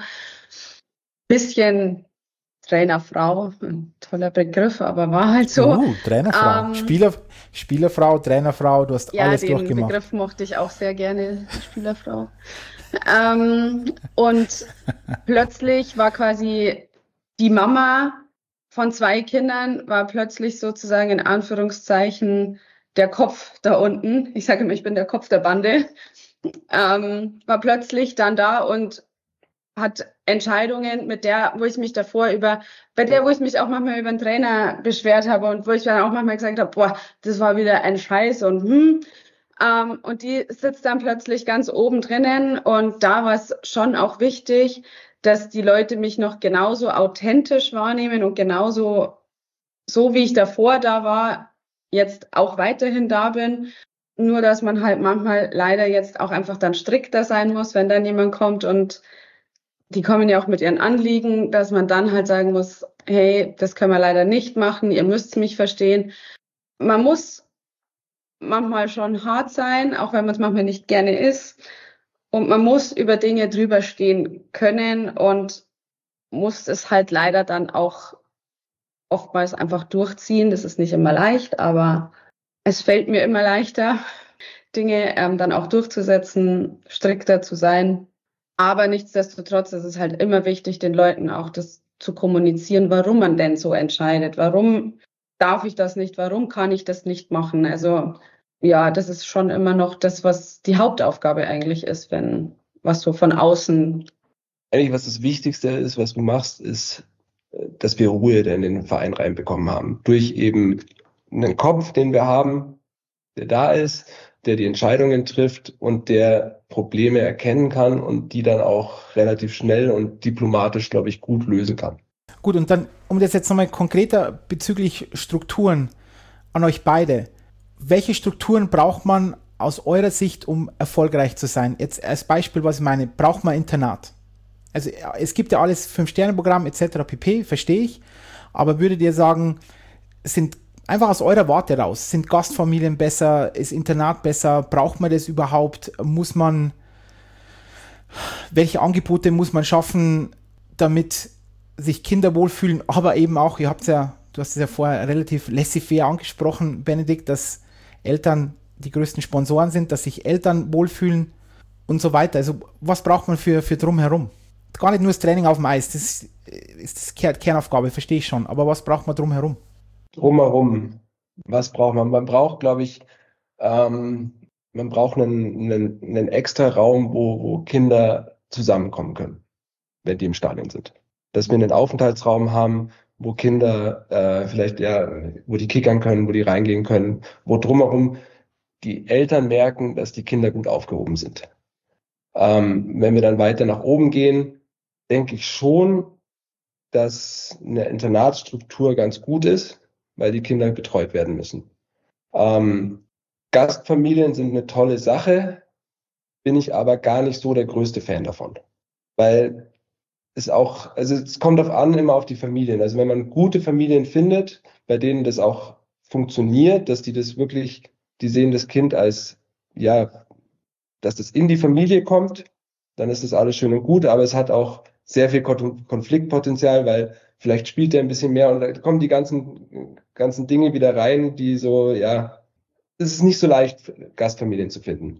Bisschen Trainerfrau, ein toller Begriff, aber war halt so. Uh, Trainerfrau, ähm, Spieler, Spielerfrau, Trainerfrau, du hast ja, alles den durchgemacht. Den Begriff mochte ich auch sehr gerne, Spielerfrau. ähm, und plötzlich war quasi die Mama von zwei Kindern, war plötzlich sozusagen in Anführungszeichen der Kopf da unten. Ich sage immer, ich bin der Kopf der Bande. Ähm, war plötzlich dann da und hat Entscheidungen, mit der, wo ich mich davor über, bei der, wo ich mich auch manchmal über den Trainer beschwert habe und wo ich dann auch manchmal gesagt habe, boah, das war wieder ein Scheiß und hm. Ähm, und die sitzt dann plötzlich ganz oben drinnen und da war es schon auch wichtig, dass die Leute mich noch genauso authentisch wahrnehmen und genauso, so wie ich davor da war, jetzt auch weiterhin da bin. Nur, dass man halt manchmal leider jetzt auch einfach dann strikter sein muss, wenn dann jemand kommt und die kommen ja auch mit ihren Anliegen, dass man dann halt sagen muss, hey, das können wir leider nicht machen, ihr müsst mich verstehen. Man muss manchmal schon hart sein, auch wenn man es manchmal nicht gerne ist. Und man muss über Dinge drüber stehen können und muss es halt leider dann auch oftmals einfach durchziehen. Das ist nicht immer leicht, aber es fällt mir immer leichter, Dinge ähm, dann auch durchzusetzen, strikter zu sein. Aber nichtsdestotrotz ist es halt immer wichtig, den Leuten auch das zu kommunizieren, warum man denn so entscheidet. Warum darf ich das nicht? Warum kann ich das nicht machen? Also ja, das ist schon immer noch das, was die Hauptaufgabe eigentlich ist, wenn was so von außen. Eigentlich, was das Wichtigste ist, was du machst, ist, dass wir Ruhe in den Verein reinbekommen haben. Durch eben einen Kopf, den wir haben, der da ist, der die Entscheidungen trifft und der Probleme erkennen kann und die dann auch relativ schnell und diplomatisch, glaube ich, gut lösen kann. Gut, und dann, um das jetzt nochmal konkreter bezüglich Strukturen an euch beide. Welche Strukturen braucht man aus eurer Sicht, um erfolgreich zu sein? Jetzt als Beispiel, was ich meine, braucht man Internat? Also es gibt ja alles Fünf-Sterne-Programm et cetera pp, verstehe ich, aber würdet ihr sagen, sind einfach aus eurer Warte raus, sind Gastfamilien besser, ist Internat besser, braucht man das überhaupt, muss man, welche Angebote muss man schaffen, damit sich Kinder wohlfühlen, aber eben auch, ihr habt ja, du hast es ja vorher relativ laissez-faire angesprochen, Benedikt, dass Eltern die größten Sponsoren sind, dass sich Eltern wohlfühlen und so weiter. Also was braucht man für, für drumherum? Gar nicht nur das Training auf dem Eis, das ist die Kernaufgabe, verstehe ich schon, aber was braucht man drumherum? Drumherum, was braucht man? Man braucht, glaube ich, ähm, man braucht einen, einen, einen extra Raum, wo, wo Kinder zusammenkommen können, wenn die im Stadion sind. Dass wir einen Aufenthaltsraum haben, wo Kinder äh, vielleicht, ja, wo die kickern können, wo die reingehen können, wo drumherum die Eltern merken, dass die Kinder gut aufgehoben sind. Ähm, wenn wir dann weiter nach oben gehen, denke ich schon, dass eine Internatsstruktur ganz gut ist, weil die Kinder betreut werden müssen. Ähm, Gastfamilien sind eine tolle Sache, bin ich aber gar nicht so der größte Fan davon. Weil es auch, also es kommt auf an, immer auf die Familien. Also wenn man gute Familien findet, bei denen das auch funktioniert, dass die das wirklich, die sehen das Kind als, ja, dass das in die Familie kommt, dann ist das alles schön und gut, aber es hat auch sehr viel Konfliktpotenzial, weil vielleicht spielt er ein bisschen mehr und da kommen die ganzen, ganzen Dinge wieder rein, die so, ja, es ist nicht so leicht, Gastfamilien zu finden.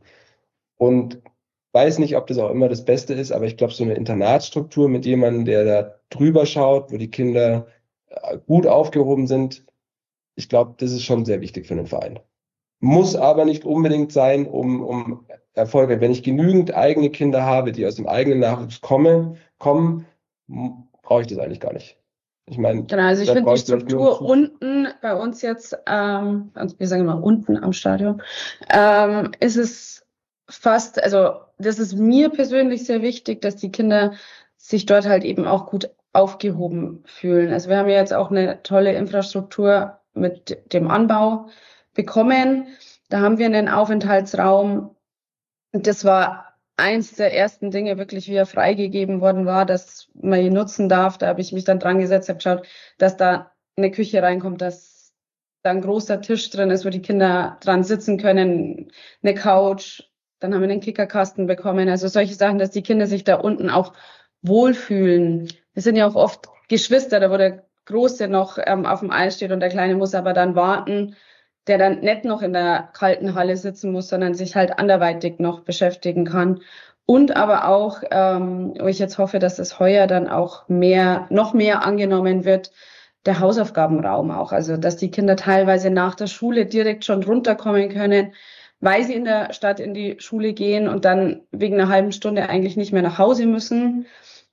Und weiß nicht, ob das auch immer das Beste ist, aber ich glaube, so eine Internatsstruktur mit jemandem, der da drüber schaut, wo die Kinder gut aufgehoben sind, ich glaube, das ist schon sehr wichtig für einen Verein. Muss aber nicht unbedingt sein, um, um Erfolge. Wenn ich genügend eigene Kinder habe, die aus dem eigenen Nachwuchs kommen, kommen, brauche ich das eigentlich gar nicht. Ich meine, genau, also ich finde die Struktur unten bei uns jetzt, ähm, wir sagen mal unten am Stadion, ähm, ist es fast, also das ist mir persönlich sehr wichtig, dass die Kinder sich dort halt eben auch gut aufgehoben fühlen. Also wir haben ja jetzt auch eine tolle Infrastruktur mit dem Anbau bekommen. Da haben wir einen Aufenthaltsraum. Und das war eins der ersten Dinge, wirklich, wie er freigegeben worden war, dass man ihn nutzen darf. Da habe ich mich dann dran gesetzt, habe geschaut, dass da eine Küche reinkommt, dass da ein großer Tisch drin ist, wo die Kinder dran sitzen können, eine Couch. Dann haben wir einen Kickerkasten bekommen. Also solche Sachen, dass die Kinder sich da unten auch wohlfühlen. Wir sind ja auch oft Geschwister, da wo der Große noch ähm, auf dem Eis steht und der Kleine muss aber dann warten, der dann nicht noch in der kalten Halle sitzen muss, sondern sich halt anderweitig noch beschäftigen kann. Und aber auch, ähm, wo ich jetzt hoffe, dass das heuer dann auch mehr, noch mehr angenommen wird, der Hausaufgabenraum auch. Also, dass die Kinder teilweise nach der Schule direkt schon runterkommen können, weil sie in der Stadt in die Schule gehen und dann wegen einer halben Stunde eigentlich nicht mehr nach Hause müssen,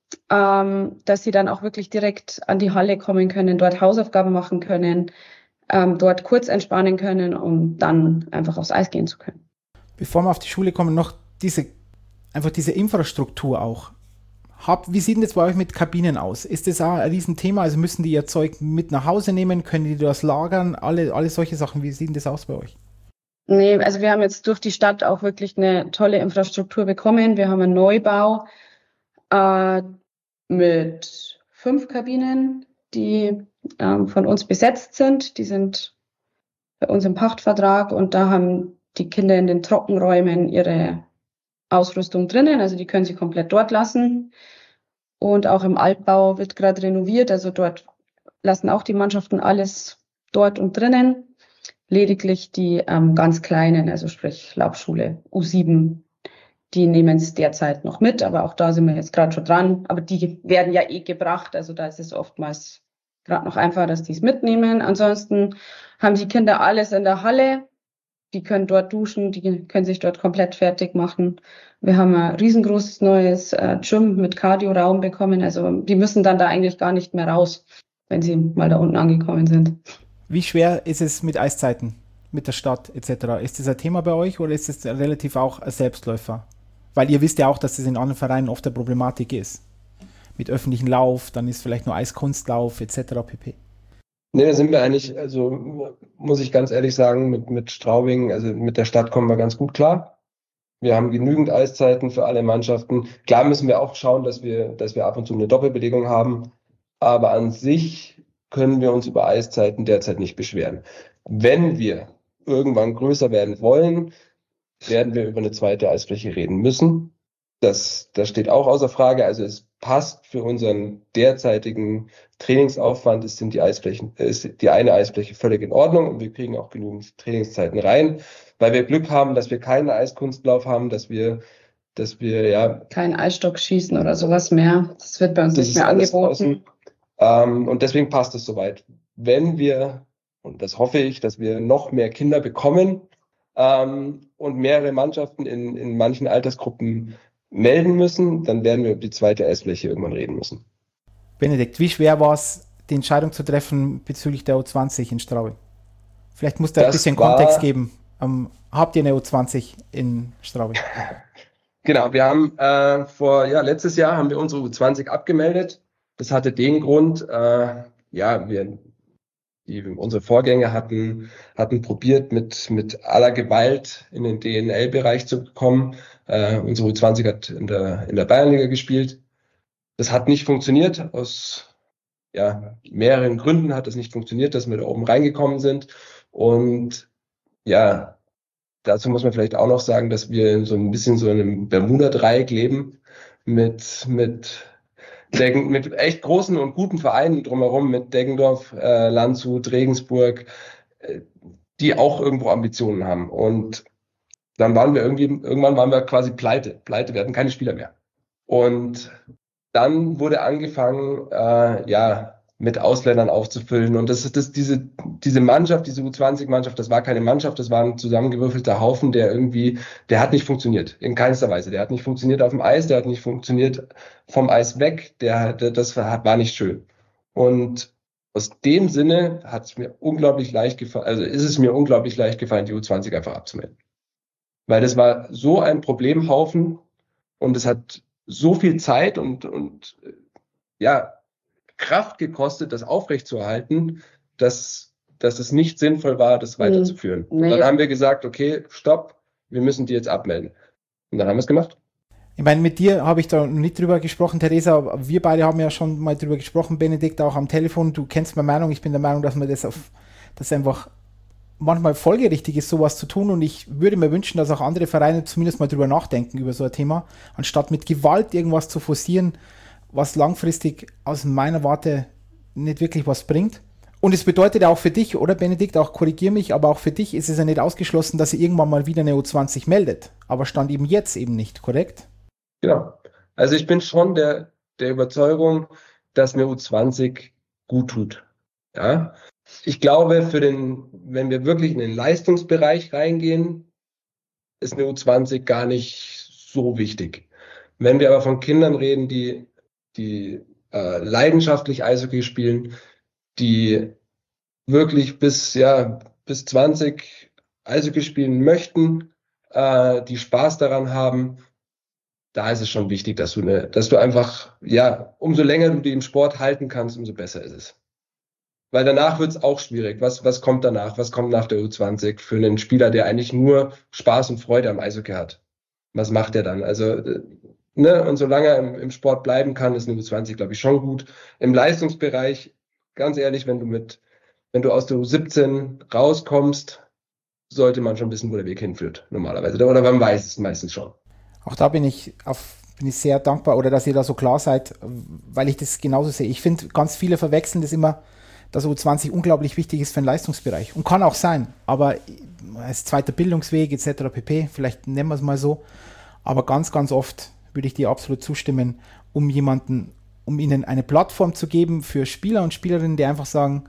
ähm, dass sie dann auch wirklich direkt an die Halle kommen können, dort Hausaufgaben machen können, ähm, dort kurz entspannen können, um dann einfach aufs Eis gehen zu können. Bevor wir auf die Schule kommen, noch diese, einfach diese Infrastruktur auch. Hab, wie sieht denn das bei euch mit Kabinen aus? Ist das auch ein Riesenthema? Also müssen die ihr Zeug mit nach Hause nehmen? Können die das lagern? Alle, alle solche Sachen. Wie sieht denn das aus bei euch? Nee, also wir haben jetzt durch die Stadt auch wirklich eine tolle Infrastruktur bekommen. Wir haben einen Neubau äh, mit fünf Kabinen, die ähm, von uns besetzt sind. Die sind bei uns im Pachtvertrag und da haben die Kinder in den Trockenräumen ihre Ausrüstung drinnen. Also die können sie komplett dort lassen. Und auch im Altbau wird gerade renoviert. Also dort lassen auch die Mannschaften alles dort und drinnen. Lediglich die ähm, ganz Kleinen, also sprich Laubschule U sieben, die nehmen es derzeit noch mit, aber auch da sind wir jetzt gerade schon dran. Aber die werden ja eh gebracht, also da ist es oftmals gerade noch einfacher, dass die es mitnehmen. Ansonsten haben die Kinder alles in der Halle, die können dort duschen, die können sich dort komplett fertig machen. Wir haben ein riesengroßes neues äh, Gym mit Cardio-Raum bekommen, also die müssen dann da eigentlich gar nicht mehr raus, wenn sie mal da unten angekommen sind. Wie schwer ist es mit Eiszeiten? mit der Stadt et cetera. Ist das ein Thema bei euch oder ist es relativ auch ein Selbstläufer? Weil ihr wisst ja auch, dass das in anderen Vereinen oft eine Problematik ist. Mit öffentlichem Lauf, dann ist vielleicht nur Eiskunstlauf et cetera pp. Nee, da sind wir eigentlich, also muss ich ganz ehrlich sagen, mit, mit Straubing, also mit der Stadt kommen wir ganz gut klar. Wir haben genügend Eiszeiten für alle Mannschaften. Klar müssen wir auch schauen, dass wir, dass wir ab und zu eine Doppelbelegung haben. Aber an sich können wir uns über Eiszeiten derzeit nicht beschweren. Wenn wir irgendwann größer werden wollen, werden wir über eine zweite Eisfläche reden müssen. Das, das steht auch außer Frage. Also es passt für unseren derzeitigen Trainingsaufwand. Es sind die Eisflächen, ist die eine Eisfläche völlig in Ordnung und wir kriegen auch genügend Trainingszeiten rein, weil wir Glück haben, dass wir keinen Eiskunstlauf haben, dass wir, dass wir ja kein Eisstockschießen oder sowas mehr. Das wird bei uns das nicht mehr angeboten. Ähm, und deswegen passt es soweit. Wenn wir, und das hoffe ich, dass wir noch mehr Kinder bekommen ähm, und mehrere Mannschaften in, in manchen Altersgruppen melden müssen, dann werden wir über die zweite Eisfläche irgendwann reden müssen. Benedikt, wie schwer war es, die Entscheidung zu treffen bezüglich der U zwanzig in Straubing? Vielleicht musst du ein bisschen war, Kontext geben. Ähm, habt ihr eine U zwanzig in Straubing? Genau, wir haben äh, vor, ja, letztes Jahr haben wir unsere U zwanzig abgemeldet. Das hatte den Grund, äh, ja, wir, die, unsere Vorgänger hatten, hatten probiert, mit, mit aller Gewalt in den D N L-Bereich zu kommen. Äh, unsere U zwanzig hat in der, in der Bayernliga gespielt. Das hat nicht funktioniert. Aus ja, mehreren Gründen hat es nicht funktioniert, dass wir da oben reingekommen sind. Und ja, dazu muss man vielleicht auch noch sagen, dass wir so ein bisschen so in einem Bermuda-Dreieck leben mit, mit, Deggen, mit echt großen und guten Vereinen drumherum, mit Deggendorf, äh, Landshut, Regensburg, äh, die auch irgendwo Ambitionen haben. Und dann waren wir irgendwie, irgendwann waren wir quasi pleite. Pleite, wir hatten keine Spieler mehr. Und dann wurde angefangen, äh, ja, mit Ausländern aufzufüllen. Und das ist das, diese, diese Mannschaft, diese U zwanzig-Mannschaft, das war keine Mannschaft, das war ein zusammengewürfelter Haufen, der irgendwie, der hat nicht funktioniert. In keinster Weise. Der hat nicht funktioniert auf dem Eis, der hat nicht funktioniert vom Eis weg, der, der das war, war nicht schön. Und aus dem Sinne hat es mir unglaublich leicht gefallen, also ist es mir unglaublich leicht gefallen, die U zwanzig einfach abzumelden. Weil das war so ein Problemhaufen und es hat so viel Zeit und, und ja, Kraft gekostet, das aufrechtzuerhalten, dass, dass es nicht sinnvoll war, das weiterzuführen. Nee. Dann haben wir gesagt, okay, stopp, wir müssen die jetzt abmelden. Und dann haben wir es gemacht. Ich meine, mit dir habe ich da nicht drüber gesprochen, Theresa, aber wir beide haben ja schon mal drüber gesprochen, Benedikt, auch am Telefon. Du kennst meine Meinung, ich bin der Meinung, dass man das auf, das einfach manchmal folgerichtig ist, sowas zu tun, und ich würde mir wünschen, dass auch andere Vereine zumindest mal drüber nachdenken über so ein Thema, anstatt mit Gewalt irgendwas zu forcieren, was langfristig aus meiner Warte nicht wirklich was bringt. Und es bedeutet ja auch für dich, oder Benedikt, auch korrigier mich, aber auch für dich ist es ja nicht ausgeschlossen, dass ihr irgendwann mal wieder eine U zwanzig meldet. Aber stand eben jetzt eben nicht, korrekt? Genau. Also ich bin schon der, der Überzeugung, dass eine U zwanzig gut tut. Ja. Ich glaube, für den, wenn wir wirklich in den Leistungsbereich reingehen, ist eine U zwanzig gar nicht so wichtig. Wenn wir aber von Kindern reden, die die äh, leidenschaftlich Eishockey spielen, die wirklich bis, ja, bis zwanzig Eishockey spielen möchten, äh, die Spaß daran haben, da ist es schon wichtig, dass du, eine, dass du einfach, ja, umso länger du die im Sport halten kannst, umso besser ist es. Weil danach wird es auch schwierig. Was, was kommt danach? Was kommt nach der U zwanzig für einen Spieler, der eigentlich nur Spaß und Freude am Eishockey hat? Was macht er dann? Also, ne, und solange er im, im Sport bleiben kann, ist eine U zwanzig, glaube ich, schon gut. Im Leistungsbereich, ganz ehrlich, wenn du mit, wenn du aus der U siebzehn rauskommst, sollte man schon wissen, wo der Weg hinführt, normalerweise. Oder man weiß es meistens schon. Auch da bin ich auf, bin ich sehr dankbar, oder dass ihr da so klar seid, weil ich das genauso sehe. Ich finde, ganz viele verwechseln das immer, dass U zwanzig unglaublich wichtig ist für den Leistungsbereich. Und kann auch sein, aber als zweiter Bildungsweg et cetera pp., vielleicht nennen wir es mal so, aber ganz, ganz oft würde ich dir absolut zustimmen, um jemanden, um ihnen eine Plattform zu geben für Spieler und Spielerinnen, die einfach sagen,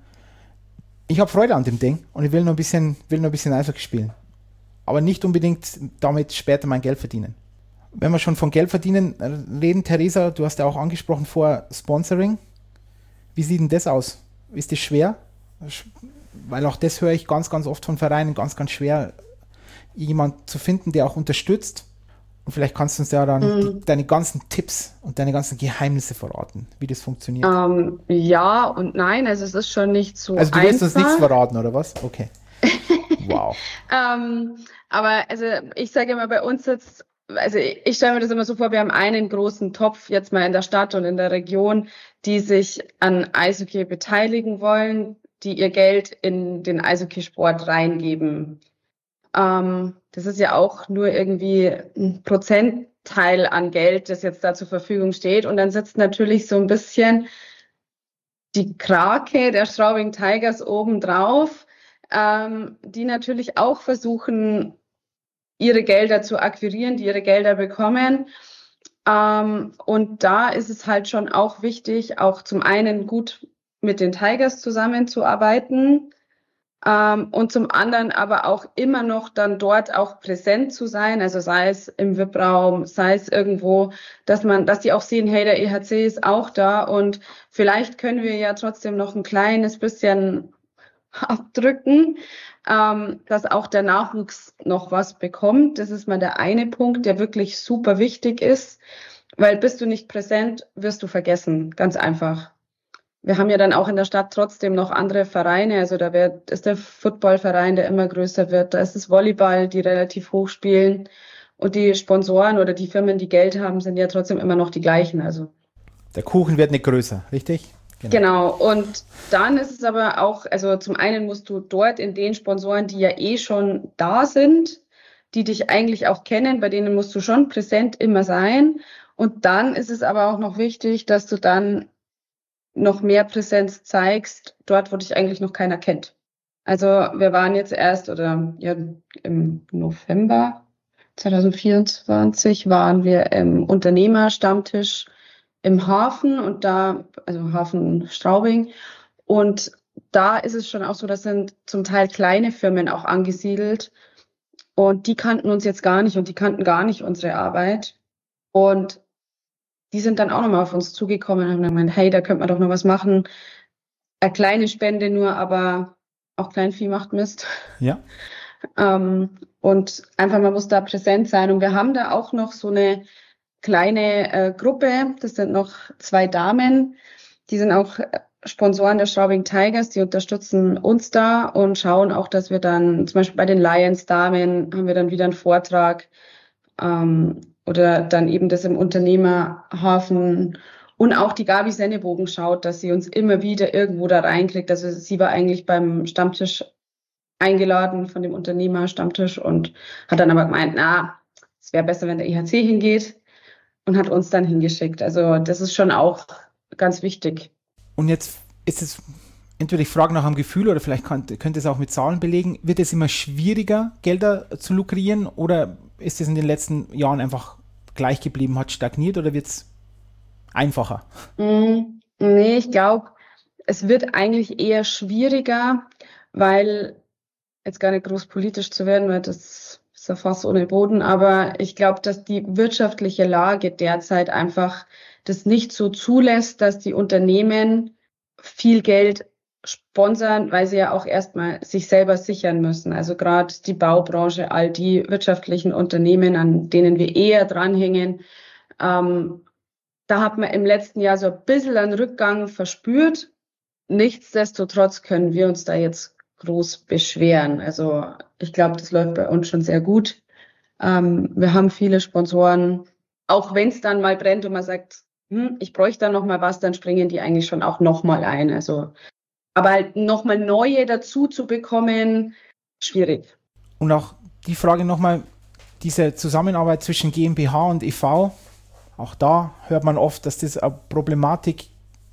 ich habe Freude an dem Ding und ich will nur ein bisschen, will nur ein bisschen Eishockey spielen. Aber nicht unbedingt damit später mein Geld verdienen. Wenn wir schon von Geld verdienen reden, Theresa, du hast ja auch angesprochen vor Sponsoring. Wie sieht denn das aus? Ist das schwer? weil auch das höre ich ganz, ganz oft von Vereinen, ganz, ganz schwer, jemand zu finden, der auch unterstützt. Und vielleicht kannst du uns ja dann Mhm. die, deine ganzen Tipps und deine ganzen Geheimnisse verraten, wie das funktioniert. Ähm, ja und nein, also es ist schon nicht so Also du willst uns nichts einfach. verraten, oder was? Okay. Wow. Ähm, aber also ich sage immer, bei uns jetzt, also ich, ich stelle mir das immer so vor, wir haben einen großen Topf jetzt mal in der Stadt und in der Region, die sich an Eishockey beteiligen wollen, die ihr Geld in den Eishockeysport reingeben. Ähm, das ist ja auch nur irgendwie ein Prozentteil an Geld, das jetzt da zur Verfügung steht. Und dann sitzt natürlich so ein bisschen die Krake der Straubing Tigers obendrauf, ähm, die natürlich auch versuchen, ihre Gelder zu akquirieren, die ihre Gelder bekommen. Ähm, und da ist es halt schon auch wichtig, auch zum einen gut mit den Tigers zusammenzuarbeiten, ähm, und zum anderen aber auch immer noch dann dort auch präsent zu sein, also sei es im V I P-Raum, sei es irgendwo, dass man, dass die auch sehen, hey, der E H C ist auch da und vielleicht können wir ja trotzdem noch ein kleines bisschen abdrücken, ähm, dass auch der Nachwuchs noch was bekommt. Das ist mal der eine Punkt, der wirklich super wichtig ist, weil bist du nicht präsent, wirst du vergessen, ganz einfach. Wir haben ja dann auch in der Stadt trotzdem noch andere Vereine. Also da wird, ist der Footballverein, der immer größer wird. Da ist das Volleyball, die relativ hoch spielen. Und die Sponsoren oder die Firmen, die Geld haben, sind ja trotzdem immer noch die gleichen. Also Der Kuchen wird nicht größer, richtig? genau. Und dann ist es aber auch, also zum einen musst du dort in den Sponsoren, die ja eh schon da sind, die dich eigentlich auch kennen, bei denen musst du schon präsent immer sein. Und dann ist es aber auch noch wichtig, dass du dann noch mehr Präsenz zeigst, dort, wo dich eigentlich noch keiner kennt. Also wir waren jetzt erst, oder ja, im November zwanzig vierundzwanzig waren wir im Unternehmerstammtisch im Hafen und da, also Hafen Straubing. Und da ist es schon auch so, das sind zum Teil kleine Firmen auch angesiedelt. Und die kannten uns jetzt gar nicht und die kannten gar nicht unsere Arbeit. Und die sind dann auch nochmal auf uns zugekommen und haben dann gemeint, hey, da könnte man doch noch was machen. Eine kleine Spende nur, aber auch Kleinvieh macht Mist. Ja. Ähm, und einfach, man muss da präsent sein. Und wir haben da auch noch so eine kleine äh, Gruppe. Das sind noch zwei Damen. Die sind auch äh, Sponsoren der Straubing Tigers. Die unterstützen uns da und schauen auch, dass wir dann, zum Beispiel bei den Lions Damen, haben wir dann wieder einen Vortrag. Ähm, oder dann eben das im Unternehmerhafen. Und auch die Gabi Sennebogen schaut, dass sie uns immer wieder irgendwo da reinkriegt. Also sie war eigentlich beim Stammtisch eingeladen von dem Unternehmer-Stammtisch und hat dann aber gemeint, na, es wäre besser, wenn der E H C hingeht und hat uns dann hingeschickt. Also das ist schon auch ganz wichtig. Und jetzt ist es, entweder ich frage nach einem Gefühl oder vielleicht kann, könnt ihr es auch mit Zahlen belegen, wird es immer schwieriger, Gelder zu lukrieren oder ist es in den letzten Jahren einfach gleich geblieben, hat stagniert oder wird es einfacher? Mm, nee, ich glaube, es wird eigentlich eher schwieriger, weil jetzt gar nicht groß politisch zu werden, weil das ist ja fast ohne Boden, aber ich glaube, dass die wirtschaftliche Lage derzeit einfach das nicht so zulässt, dass die Unternehmen viel Geld sponsern, weil sie ja auch erstmal sich selber sichern müssen. Also gerade die Baubranche, all die wirtschaftlichen Unternehmen, an denen wir eher dranhängen, ähm, da hat man im letzten Jahr so ein bisschen einen Rückgang verspürt. Nichtsdestotrotz können wir uns da jetzt groß beschweren. Also ich glaube, das läuft bei uns schon sehr gut. Ähm, wir haben viele Sponsoren. Auch wenn es dann mal brennt und man sagt, hm, ich bräuchte da noch mal was, dann springen die eigentlich schon auch noch mal ein. Also, aber halt noch mal neue dazu zu bekommen, schwierig. Und auch die Frage nochmal, diese Zusammenarbeit zwischen GmbH und e V, auch da hört man oft, dass das eine Problematik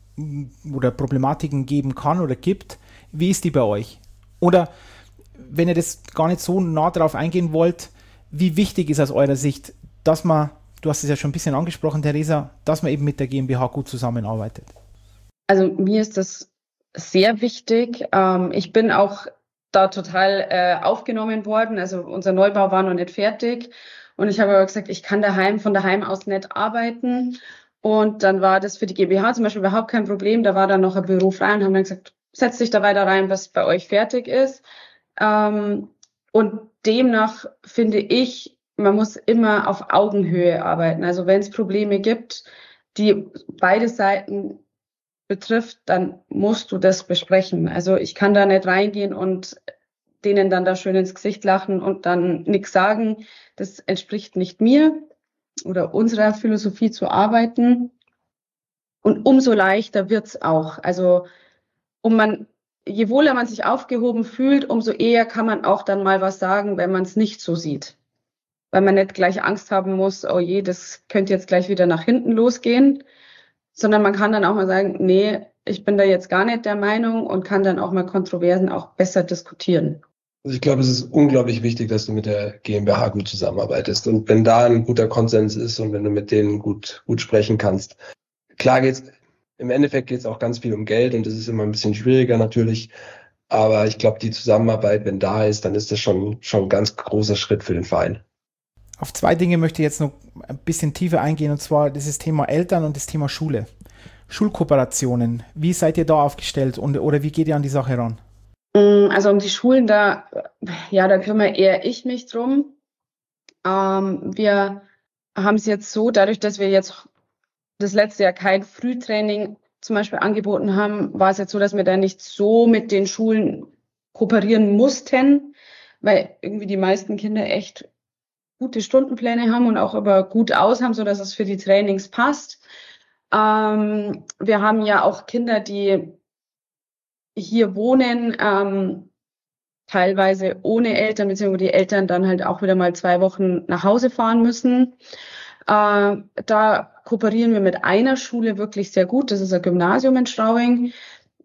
oder Problematiken geben kann oder gibt. Wie ist die bei euch? Oder wenn ihr das gar nicht so nah drauf eingehen wollt, wie wichtig ist aus eurer Sicht, dass man, du hast es ja schon ein bisschen angesprochen, Theresa, dass man eben mit der GmbH gut zusammenarbeitet? Also mir ist das sehr wichtig. Ähm, ich bin auch da total äh, aufgenommen worden. Also unser Neubau war noch nicht fertig. Und ich habe aber gesagt, ich kann daheim, von daheim aus nicht arbeiten. Und dann war das für die GmbH zum Beispiel überhaupt kein Problem. Da war dann noch ein Büro frei und haben dann gesagt, setzt dich da weiter rein, was bei euch fertig ist. Ähm, und demnach finde ich, man muss immer auf Augenhöhe arbeiten. Also wenn es Probleme gibt, die beide Seiten betrifft, dann musst du das besprechen. Also ich kann da nicht reingehen und denen dann da schön ins Gesicht lachen und dann nichts sagen. Das entspricht nicht mir oder unserer Philosophie zu arbeiten. Und umso leichter wird's auch. Also um man, je wohler man sich aufgehoben fühlt, umso eher kann man auch dann mal was sagen, wenn man es nicht so sieht. Weil man nicht gleich Angst haben muss, oh je, das könnte jetzt gleich wieder nach hinten losgehen, sondern man kann dann auch mal sagen, nee, ich bin da jetzt gar nicht der Meinung und kann dann auch mal Kontroversen auch besser diskutieren. Also ich glaube, es ist unglaublich wichtig, dass du mit der GmbH gut zusammenarbeitest. Und wenn da ein guter Konsens ist und wenn du mit denen gut, gut sprechen kannst. Klar geht's, im Endeffekt geht es auch ganz viel um Geld und das ist immer ein bisschen schwieriger natürlich. Aber ich glaube, die Zusammenarbeit, wenn da ist, dann ist das schon, schon ein ganz großer Schritt für den Verein. Auf zwei Dinge möchte ich jetzt noch ein bisschen tiefer eingehen, und zwar das Thema Eltern und das Thema Schule. Schulkooperationen, wie seid ihr da aufgestellt und, oder wie geht ihr an die Sache ran? Also um die Schulen, da, ja, da kümmere eher ich mich drum. Ähm, wir haben es jetzt so, dadurch, dass wir jetzt das letzte Jahr kein Frühtraining zum Beispiel angeboten haben, war es jetzt so, dass wir da nicht so mit den Schulen kooperieren mussten, weil irgendwie die meisten Kinder echt gute Stundenpläne haben und auch aber gut aus haben, sodass es für die Trainings passt. Ähm, wir haben ja auch Kinder, die hier wohnen, ähm, teilweise ohne Eltern, beziehungsweise die Eltern dann halt auch wieder mal zwei Wochen nach Hause fahren müssen. Äh, da kooperieren wir mit einer Schule wirklich sehr gut. Das ist ein Gymnasium in Straubing.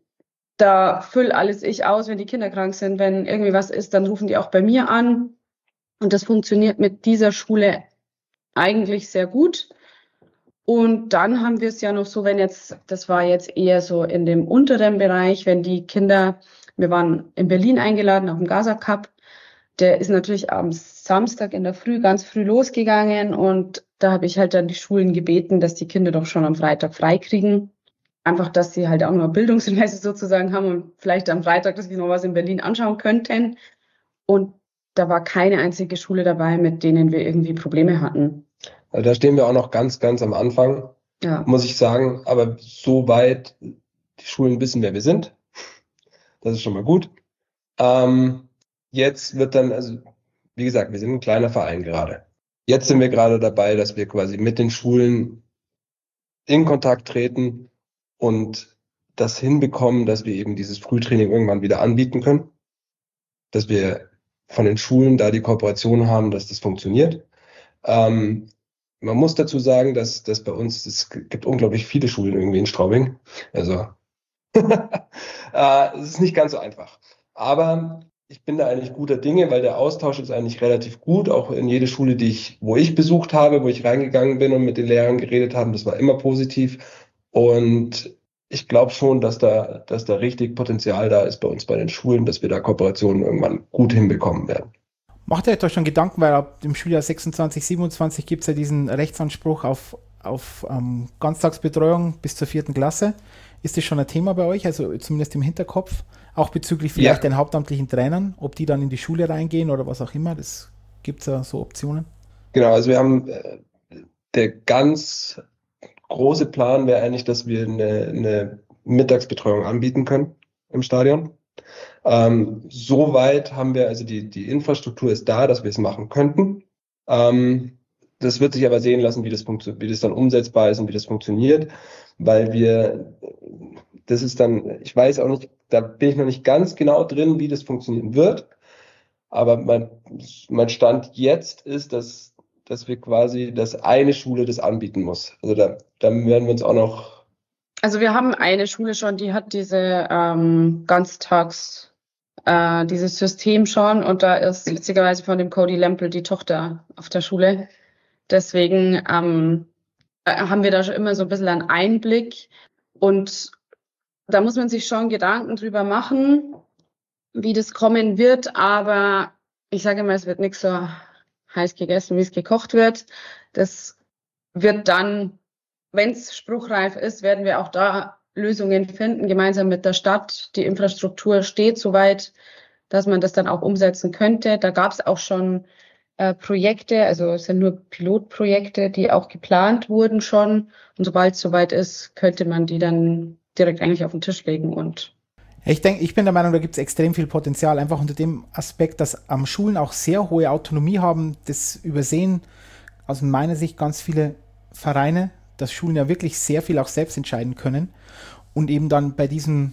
Da fülle alles ich aus, wenn die Kinder krank sind. Wenn irgendwie was ist, dann rufen die auch bei mir an. Und das funktioniert mit dieser Schule eigentlich sehr gut. Und dann haben wir es ja noch so, wenn jetzt, das war jetzt eher so in dem unteren Bereich, wenn die Kinder, wir waren in Berlin eingeladen auf dem Gaza Cup, der ist natürlich am Samstag in der Früh ganz früh losgegangen und da habe ich halt dann die Schulen gebeten, dass die Kinder doch schon am Freitag frei kriegen. Einfach, dass sie halt auch noch Bildungssemester sozusagen haben und vielleicht am Freitag, dass wir noch was in Berlin anschauen könnten. Und da war keine einzige Schule dabei, mit denen wir irgendwie Probleme hatten. Also da stehen wir auch noch ganz, ganz am Anfang, ja. Muss ich sagen. Aber soweit die Schulen wissen, wer wir sind. Das ist schon mal gut. Ähm, jetzt wird dann, also wie gesagt, wir sind ein kleiner Verein gerade. Jetzt sind wir gerade dabei, dass wir quasi mit den Schulen in Kontakt treten und das hinbekommen, dass wir eben dieses Frühtraining irgendwann wieder anbieten können. Dass wir von den Schulen da die Kooperation haben, dass das funktioniert. Ähm, man muss dazu sagen, dass, dass bei uns, es gibt unglaublich viele Schulen irgendwie in Straubing. Also äh, es ist nicht ganz so einfach. Aber ich bin da eigentlich guter Dinge, weil der Austausch ist eigentlich relativ gut. Auch in jede Schule, die ich, wo ich besucht habe, wo ich reingegangen bin und mit den Lehrern geredet habe, das war immer positiv. Und ich glaube schon, dass da, dass da richtig Potenzial da ist bei uns bei den Schulen, dass wir da Kooperationen irgendwann gut hinbekommen werden. Macht ihr euch doch schon Gedanken, weil ab dem Schuljahr sechsundzwanzig, siebenundzwanzig gibt es ja diesen Rechtsanspruch auf, auf ähm, Ganztagsbetreuung bis zur vierten Klasse. Ist das schon ein Thema bei euch, also zumindest im Hinterkopf? Auch bezüglich vielleicht ja. den hauptamtlichen Trainern, ob die dann in die Schule reingehen oder was auch immer, das gibt es ja so Optionen. Genau, also wir haben, äh, der ganz große Plan wäre eigentlich, dass wir eine, eine Mittagsbetreuung anbieten können im Stadion. Ähm, soweit haben wir, also die, die Infrastruktur ist da, dass wir es machen könnten. Ähm, das wird sich aber sehen lassen, wie das, wie das dann umsetzbar ist und wie das funktioniert, weil wir, das ist dann, ich weiß auch nicht, da bin ich noch nicht ganz genau drin, wie das funktionieren wird, aber mein, mein Stand jetzt ist, dass, dass wir quasi, dass eine Schule das anbieten muss. Also da, da werden wir uns auch noch... Also wir haben eine Schule schon, die hat diese ähm, Ganztags, äh, dieses System schon und da ist witzigerweise von dem Cody Lempel die Tochter auf der Schule. Deswegen ähm, haben wir da schon immer so ein bisschen einen Einblick und da muss man sich schon Gedanken drüber machen, wie das kommen wird, aber ich sage immer, es wird nicht so heiß gegessen, wie es gekocht wird. Das wird dann, wenn es spruchreif ist, werden wir auch da Lösungen finden, gemeinsam mit der Stadt. Die Infrastruktur steht soweit, dass man das dann auch umsetzen könnte. Da gab es auch schon äh, Projekte, also es sind nur Pilotprojekte, die auch geplant wurden schon. Und sobald es soweit ist, könnte man die dann direkt eigentlich auf den Tisch legen. Und ich denke, ich bin der Meinung, da gibt es extrem viel Potenzial, einfach unter dem Aspekt, dass am Schulen auch sehr hohe Autonomie haben. Das übersehen aus meiner Sicht ganz viele Vereine, dass Schulen ja wirklich sehr viel auch selbst entscheiden können und eben dann bei diesem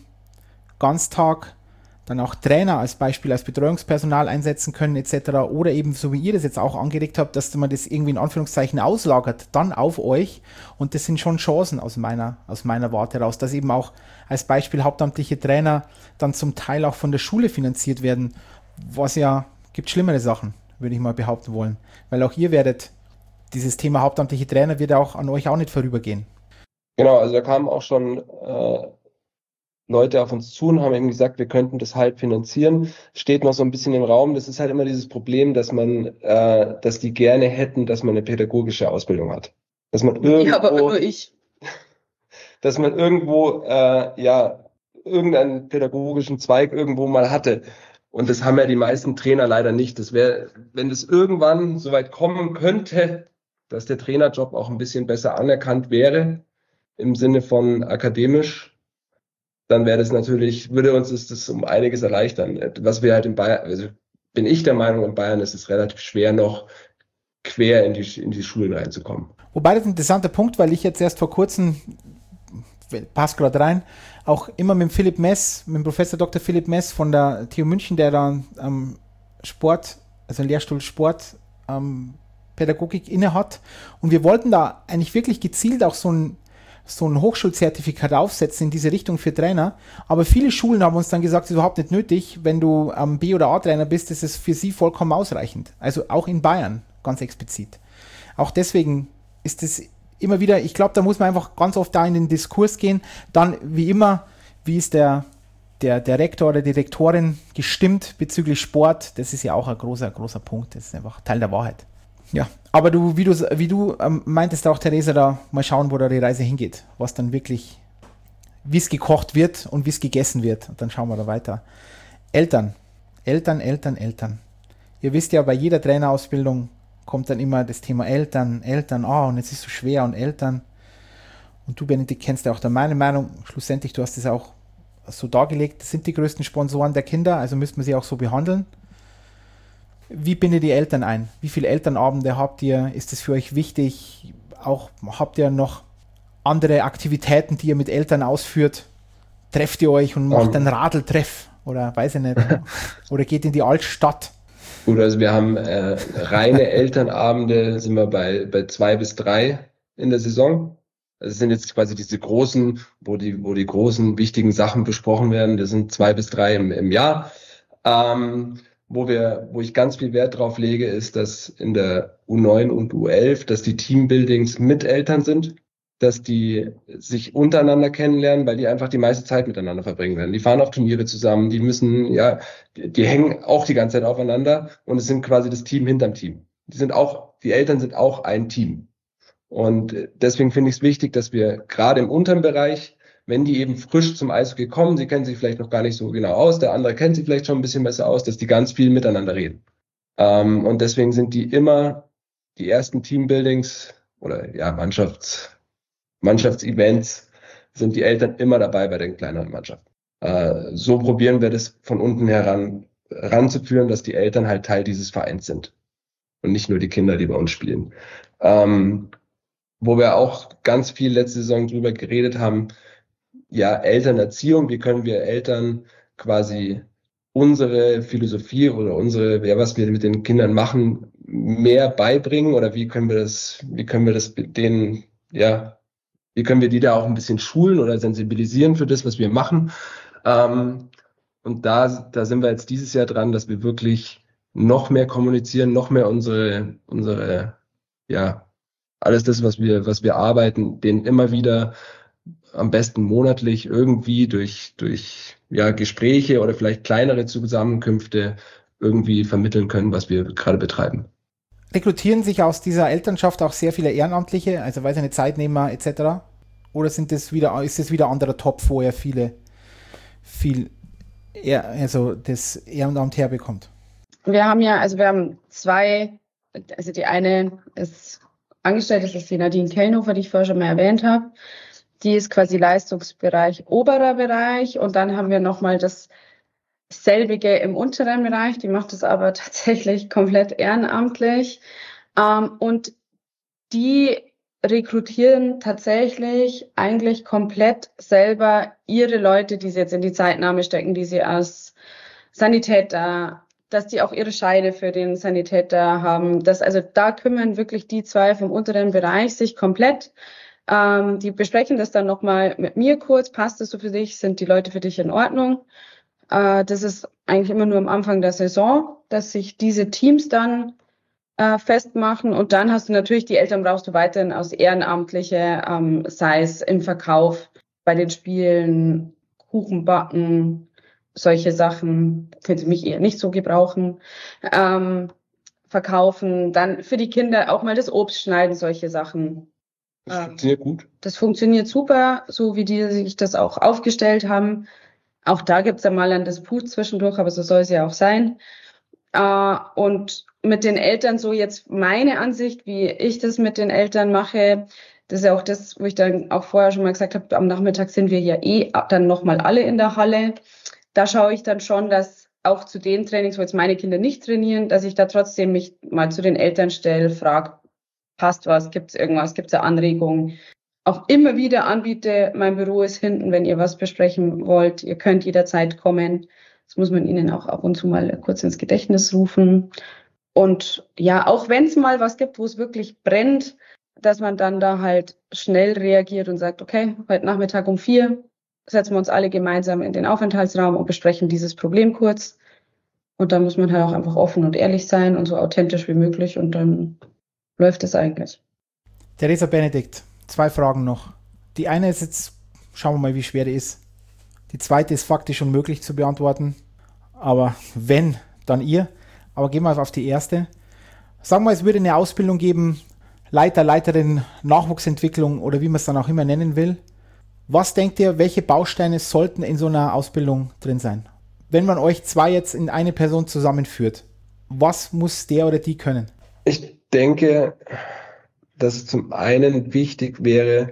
Ganztag dann auch Trainer als Beispiel, als Betreuungspersonal einsetzen können et cetera. Oder eben, so wie ihr das jetzt auch angeregt habt, dass man das irgendwie in Anführungszeichen auslagert, dann auf euch. Und das sind schon Chancen aus meiner, aus meiner Warte heraus, dass eben auch als Beispiel hauptamtliche Trainer dann zum Teil auch von der Schule finanziert werden, was ja, gibt schlimmere Sachen, würde ich mal behaupten wollen. Weil auch ihr werdet, dieses Thema hauptamtliche Trainer wird auch an euch auch nicht vorübergehen. Genau, also da kamen auch schon äh, Leute auf uns zu und haben eben gesagt, wir könnten das halb finanzieren. Steht noch so ein bisschen im Raum. Das ist halt immer dieses Problem, dass man, äh, dass die gerne hätten, dass man eine pädagogische Ausbildung hat. Dass man irgendwo, ja, aber nur ich. Dass man irgendwo, äh, ja, irgendeinen pädagogischen Zweig irgendwo mal hatte. Und das haben ja die meisten Trainer leider nicht. Das wäre, wenn es irgendwann so weit kommen könnte, dass der Trainerjob auch ein bisschen besser anerkannt wäre, im Sinne von akademisch, dann wäre das natürlich, würde uns das, das um einiges erleichtern. Was wir halt in Bayern, also bin ich der Meinung, in Bayern ist es relativ schwer, noch quer in die, in die Schulen reinzukommen. Wobei das ein interessanter Punkt, weil ich jetzt erst vor kurzem, passt gerade rein, auch immer mit Philipp Mess, mit dem Professor Doktor Philipp Mess von der T U München, der da ähm, Sport, also Lehrstuhl Sport, ähm, Pädagogik inne hat. Und wir wollten da eigentlich wirklich gezielt auch so ein so ein Hochschulzertifikat aufsetzen in diese Richtung für Trainer. Aber viele Schulen haben uns dann gesagt, das ist überhaupt nicht nötig. Wenn du ähm, B- oder A-Trainer bist, ist es für sie vollkommen ausreichend. Also auch in Bayern, ganz explizit. Auch deswegen ist es immer wieder, ich glaube, da muss man einfach ganz oft da in den Diskurs gehen. Dann, wie immer, wie ist der, der, der Rektor oder die Rektorin gestimmt bezüglich Sport? Das ist ja auch ein großer, großer Punkt. Das ist einfach Teil der Wahrheit. Ja, aber du, wie du, wie du ähm, meintest auch, Theresa, da mal schauen, wo da die Reise hingeht, was dann wirklich, wie es gekocht wird und wie es gegessen wird. Und dann schauen wir da weiter. Eltern, Eltern, Eltern, Eltern. Ihr wisst ja, bei jeder Trainerausbildung kommt dann immer das Thema Eltern, Eltern, oh, und jetzt ist es so schwer und Eltern. Und du, Benedikt, kennst ja auch da meine Meinung. Schlussendlich, du hast es auch so dargelegt, das sind die größten Sponsoren der Kinder, also müsste man sie auch so behandeln. Wie bindet ihr Eltern ein? Wie viele Elternabende habt ihr? Ist das für euch wichtig? Auch habt ihr noch andere Aktivitäten, die ihr mit Eltern ausführt? Trefft ihr euch und macht um. einen Radeltreff? Oder weiß ich nicht. Oder geht in die Altstadt? Gut, also wir haben äh, reine Elternabende, sind wir bei, bei zwei bis drei in der Saison. Das sind jetzt quasi diese großen, wo die, wo die großen wichtigen Sachen besprochen werden. Das sind zwei bis drei im, im Jahr. Ähm, Wo wir, wo ich ganz viel Wert drauf lege, ist, dass in der U neun und U elf, dass die Teambuildings mit Eltern sind, dass die sich untereinander kennenlernen, weil die einfach die meiste Zeit miteinander verbringen werden. Die fahren auf Turniere zusammen, die müssen, ja, die, die hängen auch die ganze Zeit aufeinander und es sind quasi das Team hinterm Team. Die sind auch, die Eltern sind auch ein Team. Und deswegen finde ich es wichtig, dass wir gerade im unteren Bereich, wenn die eben frisch zum Eishockey kommen, sie kennen sich vielleicht noch gar nicht so genau aus, der andere kennt sie vielleicht schon ein bisschen besser aus, dass die ganz viel miteinander reden. Ähm, und deswegen sind die immer die ersten Teambuildings oder ja Mannschafts, Mannschaftsevents, sind die Eltern immer dabei bei den kleineren Mannschaften. Äh, so probieren wir das von unten heran ranzuführen, dass die Eltern halt Teil dieses Vereins sind und nicht nur die Kinder, die bei uns spielen. Ähm, wo wir auch ganz viel letzte Saison drüber geredet haben, ja, Elternerziehung, wie können wir Eltern quasi unsere Philosophie oder unsere, ja, was wir mit den Kindern machen, mehr beibringen oder wie können wir das, wie können wir das denen, ja, wie können wir die da auch ein bisschen schulen oder sensibilisieren für das, was wir machen. Ähm, und da, da sind wir jetzt dieses Jahr dran, dass wir wirklich noch mehr kommunizieren, noch mehr unsere, unsere, ja, alles das, was wir, was wir arbeiten, denen immer wieder am besten monatlich irgendwie durch, durch ja, Gespräche oder vielleicht kleinere Zusammenkünfte irgendwie vermitteln können, was wir gerade betreiben. Rekrutieren sich aus dieser Elternschaft auch sehr viele Ehrenamtliche, also weiß ich nicht, Zeitnehmer et cetera? Oder sind das wieder, ist das wieder ein anderer Topf, wo er viele, viel, eher, also das Ehrenamt herbekommt? Wir haben ja, also wir haben zwei, also die eine ist angestellt, das ist die Nadine Kellnhofer, die ich vorher schon mal erwähnt habe. Die ist quasi Leistungsbereich, oberer Bereich. Und dann haben wir nochmal das selbige im unteren Bereich. Die macht es aber tatsächlich komplett ehrenamtlich. Ähm, und die rekrutieren tatsächlich eigentlich komplett selber ihre Leute, die sie jetzt in die Zeitnahme stecken, die sie als Sanitäter, dass die auch ihre Scheine für den Sanitäter haben. Das, also da kümmern wirklich die zwei vom unteren Bereich sich komplett. Ähm, die besprechen das dann nochmal mit mir kurz. Passt das so für dich? Sind die Leute für dich in Ordnung? Äh, das ist eigentlich immer nur am Anfang der Saison, dass sich diese Teams dann äh, festmachen. Und dann hast du natürlich, die Eltern brauchst du weiterhin aus Ehrenamtliche, ähm, sei es im Verkauf, bei den Spielen, Kuchen backen, solche Sachen, können sie mich eher nicht so gebrauchen, ähm, verkaufen. Dann für die Kinder auch mal das Obst schneiden, solche Sachen. Das ähm, funktioniert gut. Das funktioniert super, so wie die sich das auch aufgestellt haben. Auch da gibt es ja mal ein Disput zwischendurch, aber so soll es ja auch sein. Äh, und mit den Eltern so jetzt meine Ansicht, wie ich das mit den Eltern mache, das ist ja auch das, wo ich dann auch vorher schon mal gesagt habe, am Nachmittag sind wir ja eh dann nochmal alle in der Halle. Da schaue ich dann schon, dass auch zu den Trainings, wo jetzt meine Kinder nicht trainieren, dass ich da trotzdem mich mal zu den Eltern stelle, frage, passt was, gibt es irgendwas, gibt es eine Anregung? Auch immer wieder anbiete, mein Büro ist hinten, wenn ihr was besprechen wollt. Ihr könnt jederzeit kommen. Das muss man ihnen auch ab und zu mal kurz ins Gedächtnis rufen. Und ja, auch wenn es mal was gibt, wo es wirklich brennt, dass man dann da halt schnell reagiert und sagt, okay, heute Nachmittag um vier setzen wir uns alle gemeinsam in den Aufenthaltsraum und besprechen dieses Problem kurz. Und dann muss man halt auch einfach offen und ehrlich sein und so authentisch wie möglich und dann läuft es eigentlich. Theresa Benedikt, zwei Fragen noch. Die eine ist jetzt, schauen wir mal, wie schwer die ist. Die zweite ist faktisch unmöglich zu beantworten. Aber wenn, dann ihr. Aber gehen wir auf die erste. Sagen wir, es würde eine Ausbildung geben, Leiter, Leiterin, Nachwuchsentwicklung oder wie man es dann auch immer nennen will. Was denkt ihr, welche Bausteine sollten in so einer Ausbildung drin sein? Wenn man euch zwei jetzt in eine Person zusammenführt, was muss der oder die können? Ich denke, dass es zum einen wichtig wäre,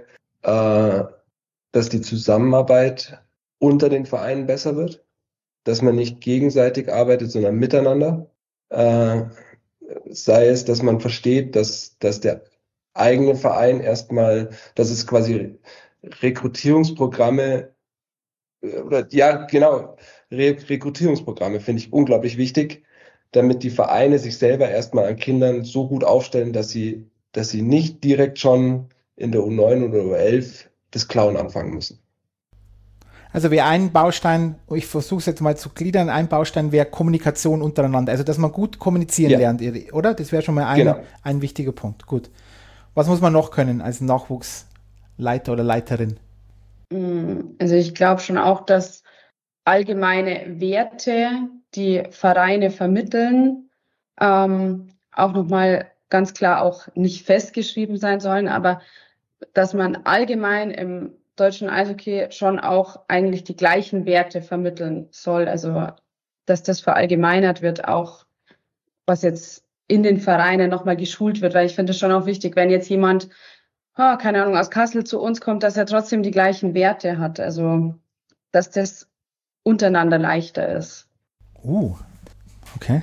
äh, dass die Zusammenarbeit unter den Vereinen besser wird, dass man nicht gegenseitig arbeitet, sondern miteinander. Äh, sei es, dass man versteht, dass, dass der eigene Verein erstmal, dass es quasi Rekrutierungsprogramme oder ja, genau, Re- Rekrutierungsprogramme finde ich unglaublich wichtig, damit die Vereine sich selber erstmal an Kindern so gut aufstellen, dass sie, dass sie nicht direkt schon in der U neun oder U elf das Klauen anfangen müssen. Also wäre ein Baustein, ich versuche es jetzt mal zu gliedern, ein Baustein wäre Kommunikation untereinander, also dass man gut kommunizieren ja. lernt, oder? Das wäre schon mal ein, genau. ein wichtiger Punkt. Gut. Was muss man noch können als Nachwuchsleiter oder Leiterin? Also ich glaube schon auch, dass allgemeine Werte, die Vereine vermitteln, ähm, auch nochmal ganz klar auch nicht festgeschrieben sein sollen, aber dass man allgemein im deutschen Eishockey schon auch eigentlich die gleichen Werte vermitteln soll. Also dass das verallgemeinert wird, auch was jetzt in den Vereinen nochmal geschult wird, weil ich finde es schon auch wichtig, wenn jetzt jemand, oh, keine Ahnung, aus Kassel zu uns kommt, dass er trotzdem die gleichen Werte hat. Also dass das untereinander leichter ist. Uh, okay.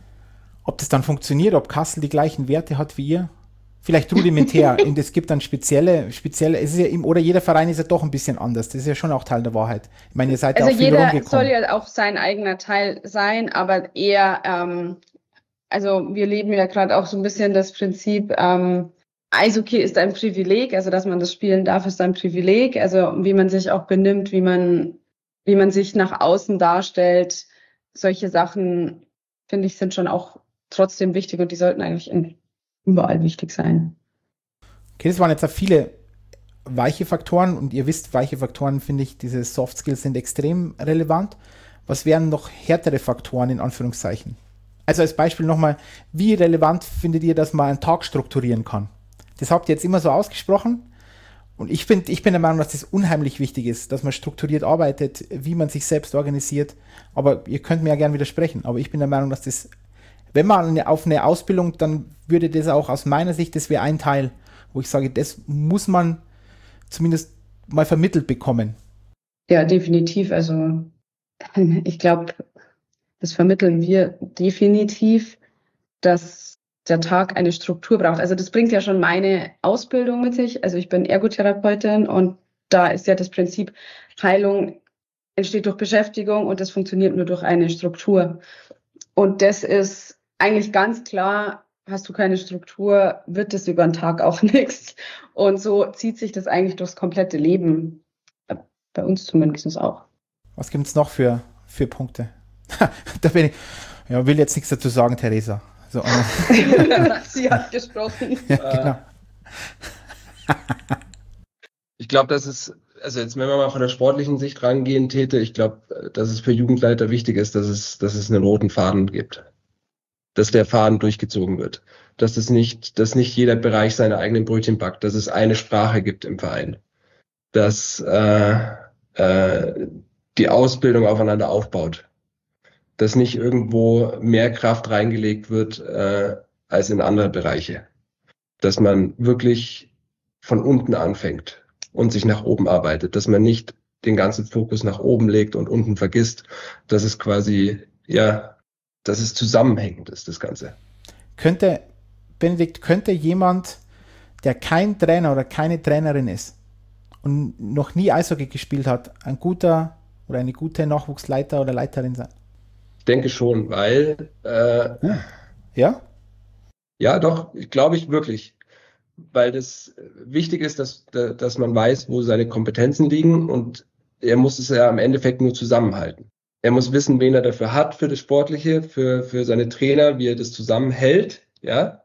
Ob das dann funktioniert, ob Kassel die gleichen Werte hat wie ihr? Vielleicht rudimentär. Und es gibt dann spezielle, spezielle, es ist ja im, oder jeder Verein ist ja doch ein bisschen anders. Das ist ja schon auch Teil der Wahrheit. Ich meine, ihr seid also ja auch viel jeder rumgekommen. Soll ja auch sein eigener Teil sein, aber eher, ähm, also wir leben ja gerade auch so ein bisschen das Prinzip, ähm, Eishockey ist ein Privileg, also dass man das spielen darf, ist ein Privileg. Also wie man sich auch benimmt, wie man, wie man sich nach außen darstellt, solche Sachen, finde ich, sind schon auch trotzdem wichtig und die sollten eigentlich in überall wichtig sein. Okay, das waren jetzt auch viele weiche Faktoren und ihr wisst, weiche Faktoren, finde ich, diese Soft Skills sind extrem relevant. Was wären noch härtere Faktoren in Anführungszeichen? Also als Beispiel nochmal, wie relevant findet ihr, dass man einen Tag strukturieren kann? Das habt ihr jetzt immer so ausgesprochen Und ich finde, ich bin der Meinung, dass das unheimlich wichtig ist, dass man strukturiert arbeitet, wie man sich selbst organisiert. Aber ihr könnt mir ja gerne widersprechen. Aber ich bin der Meinung, dass das, wenn man eine, auf eine Ausbildung, dann würde das auch aus meiner Sicht, das wäre ein Teil, wo ich sage, das muss man zumindest mal vermittelt bekommen. Ja, definitiv. Also ich glaube, das vermitteln wir definitiv, dass der Tag eine Struktur braucht. Also das bringt ja schon meine Ausbildung mit sich. Also ich bin Ergotherapeutin und da ist ja das Prinzip, Heilung entsteht durch Beschäftigung und das funktioniert nur durch eine Struktur. Und das ist eigentlich ganz klar, hast du keine Struktur, wird das über den Tag auch nichts. Und so zieht sich das eigentlich durchs komplette Leben. Bei uns zumindest auch. Was gibt es noch für, für Punkte? Da bin ich, ja, will jetzt nichts dazu sagen, Theresa. So, Sie hat gesprochen. Ja, genau. Ich glaube, dass es, also jetzt, wenn wir mal von der sportlichen Sicht rangehen täte, ich glaube, dass es für Jugendleiter wichtig ist, dass es, dass es einen roten Faden gibt. Dass der Faden durchgezogen wird. Dass es nicht, dass nicht jeder Bereich seine eigenen Brötchen backt, dass es eine Sprache gibt im Verein. Dass äh, äh, die Ausbildung aufeinander aufbaut. Dass nicht irgendwo mehr Kraft reingelegt wird äh, als in andere Bereiche. Dass man wirklich von unten anfängt und sich nach oben arbeitet. Dass man nicht den ganzen Fokus nach oben legt und unten vergisst. Dass es quasi, ja, dass es zusammenhängend ist, das Ganze. Könnte, Benedikt, könnte jemand, der kein Trainer oder keine Trainerin ist und noch nie Eishockey gespielt hat, ein guter oder eine gute Nachwuchsleiter oder Leiterin sein? Ich denke schon, weil äh, Uh, ja? ja, doch, glaube ich wirklich. Weil das wichtig ist, dass, dass man weiß, wo seine Kompetenzen liegen und er muss es ja im Endeffekt nur zusammenhalten. Er muss wissen, wen er dafür hat, für das Sportliche, für, für seine Trainer, wie er das zusammenhält, ja,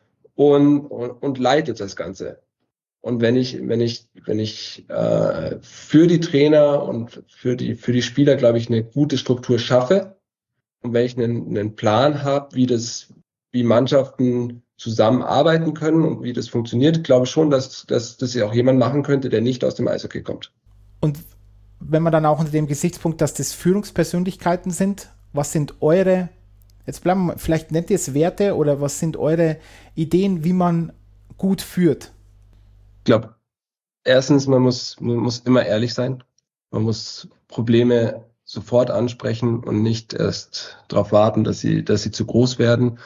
und, und, und leitet das Ganze. Und wenn ich, wenn ich, wenn ich äh, für die Trainer und für die, für die Spieler, glaube ich, eine gute Struktur schaffe, und wenn ich einen, einen Plan habe, wie das, wie Mannschaften zusammenarbeiten können und wie das funktioniert, glaube ich schon, dass, dass, dass ja auch jemand machen könnte, der nicht aus dem Eishockey kommt. Und wenn man dann auch unter dem Gesichtspunkt, dass das Führungspersönlichkeiten sind, was sind eure, jetzt bleiben wir, vielleicht nennt ihr es Werte oder was sind eure Ideen, wie man gut führt? Ich glaube, erstens, man muss, man muss immer ehrlich sein. Man muss Probleme sofort ansprechen und nicht erst darauf warten, dass sie, dass sie zu groß werden.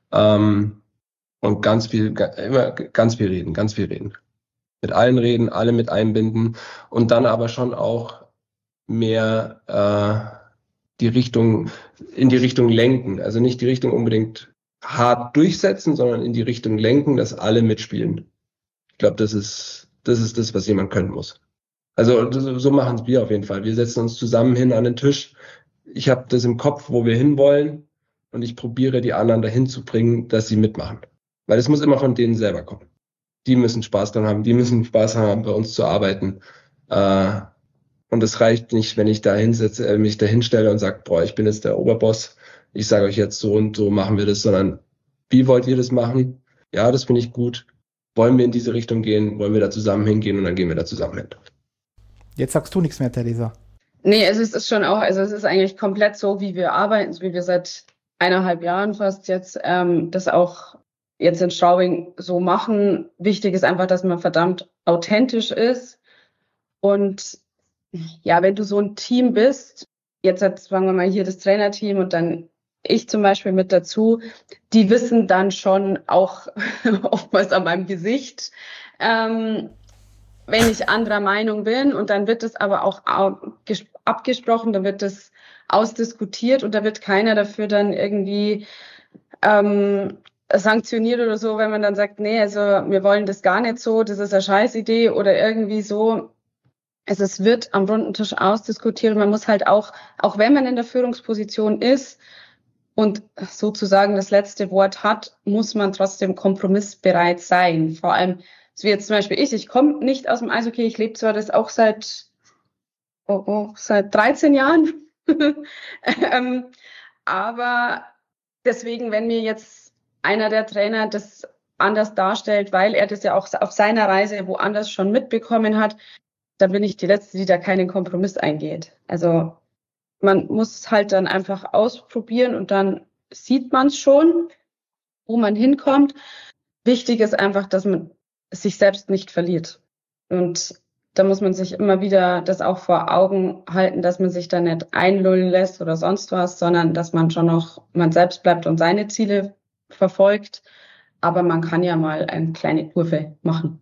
Ähm, und ganz viel, immer ganz viel reden, ganz viel reden. Mit allen reden, alle mit einbinden und dann aber schon auch mehr äh, die Richtung, in die Richtung lenken. Also nicht die Richtung unbedingt hart durchsetzen, sondern in die Richtung lenken, dass alle mitspielen. Ich glaube, das ist, das ist das, was jemand können muss. Also so machen es wir auf jeden Fall. Wir setzen uns zusammen hin an den Tisch. Ich habe das im Kopf, wo wir hinwollen und ich probiere die anderen dahin zu bringen, dass sie mitmachen. Weil es muss immer von denen selber kommen. Die müssen Spaß dran haben, die müssen Spaß haben, bei uns zu arbeiten. Äh, und es reicht nicht, wenn ich da hinsetze, äh, mich da hinstelle und sage, boah, ich bin jetzt der Oberboss, ich sage euch jetzt so und so machen wir das, sondern wie wollt ihr das machen? Ja, das finde ich gut. Wollen wir in diese Richtung gehen? Wollen wir da zusammen hingehen? Und dann gehen wir da zusammen hin. Jetzt sagst du nichts mehr, Theresa. Nee, also es ist schon auch, also es ist eigentlich komplett so, wie wir arbeiten, so wie wir seit eineinhalb Jahren fast jetzt ähm, das auch jetzt in Straubing so machen. Wichtig ist einfach, dass man verdammt authentisch ist. Und ja, wenn du so ein Team bist, jetzt sagen wir mal hier das Trainerteam und dann ich zum Beispiel mit dazu, die wissen dann schon auch oftmals an meinem Gesicht, ähm, wenn ich anderer Meinung bin und dann wird es aber auch abgesprochen, dann wird es ausdiskutiert und da wird keiner dafür dann irgendwie ähm, sanktioniert oder so, wenn man dann sagt, nee, also wir wollen das gar nicht so, das ist eine Scheißidee oder irgendwie so. Also es wird am runden Tisch ausdiskutiert und man muss halt auch, auch wenn man in der Führungsposition ist und sozusagen das letzte Wort hat, muss man trotzdem kompromissbereit sein. Vor allem, so wie jetzt zum Beispiel ich, ich komme nicht aus dem Eishockey, ich lebe zwar das auch seit, oh, oh, seit dreizehn Jahren, ähm, aber deswegen, wenn mir jetzt einer der Trainer das anders darstellt, weil er das ja auch auf seiner Reise woanders schon mitbekommen hat, dann bin ich die Letzte, die da keinen Kompromiss eingeht. Also man muss halt dann einfach ausprobieren und dann sieht man es schon, wo man hinkommt. Wichtig ist einfach, dass man sich selbst nicht verliert. Und da muss man sich immer wieder das auch vor Augen halten, dass man sich da nicht einlullen lässt oder sonst was, sondern dass man schon noch man selbst bleibt und seine Ziele verfolgt. Aber man kann ja mal eine kleine Kurve machen.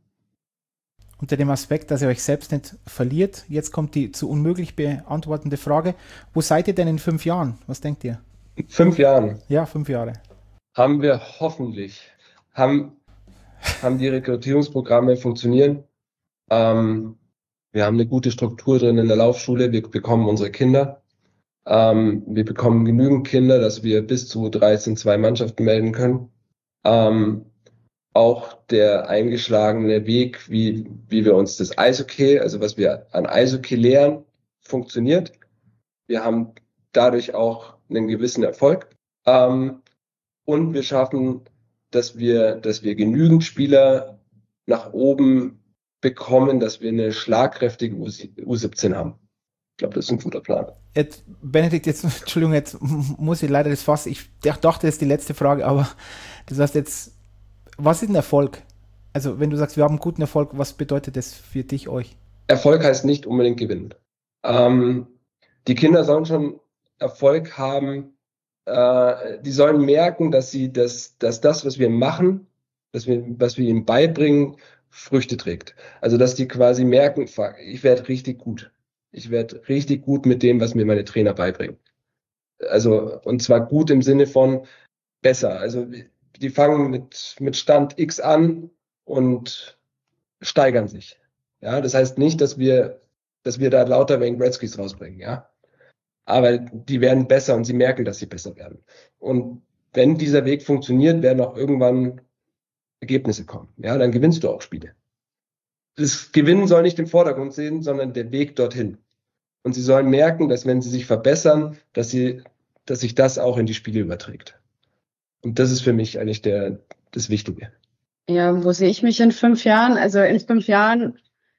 Unter dem Aspekt, dass ihr euch selbst nicht verliert, jetzt kommt die zu unmöglich beantwortende Frage. Wo seid ihr denn in fünf Jahren? Was denkt ihr? In fünf Jahren? Ja, fünf Jahre. Haben wir hoffentlich, haben, haben die Rekrutierungsprogramme funktionieren. Ähm, wir haben eine gute Struktur drin in der Laufschule. Wir bekommen unsere Kinder. Ähm, wir bekommen genügend Kinder, dass wir bis zu dreizehn zwei Mannschaften melden können. Ähm, auch der eingeschlagene Weg, wie, wie wir uns das Eishockey, also was wir an Eishockey lehren, funktioniert. Wir haben dadurch auch einen gewissen Erfolg. Ähm, und wir schaffen, dass wir, dass wir genügend Spieler nach oben bekommen, dass wir eine schlagkräftige U siebzehn haben. Ich glaube, das ist ein guter Plan. Jetzt, Benedikt, jetzt, Entschuldigung, jetzt muss ich leider das Fass, ich dachte, das ist die letzte Frage, aber das heißt jetzt, was ist ein Erfolg? Also, wenn du sagst, wir haben guten Erfolg, was bedeutet das für dich, euch? Erfolg heißt nicht unbedingt gewinnen. Ähm, die Kinder sollen schon Erfolg haben, äh, die sollen merken, dass sie, dass, dass das, was wir machen, dass wir, was wir ihnen beibringen, Früchte trägt. Also, dass die quasi merken, fuck, ich werde richtig gut. Ich werde richtig gut mit dem, was mir meine Trainer beibringen. Also, und zwar gut im Sinne von besser. Also, die fangen mit, mit Stand X an und steigern sich. Ja, das heißt nicht, dass wir, dass wir da lauter Wayne Gretzkys rausbringen, ja. Aber die werden besser und sie merken, dass sie besser werden. Und wenn dieser Weg funktioniert, werden auch irgendwann Ergebnisse kommen. Ja, dann gewinnst du auch Spiele. Das Gewinnen soll nicht im Vordergrund sehen, sondern der Weg dorthin. Und sie sollen merken, dass wenn sie sich verbessern, dass sie, dass sich das auch in die Spiele überträgt. Und das ist für mich eigentlich der, das Wichtige. Ja, wo sehe ich mich in fünf Jahren? Also in fünf Jahren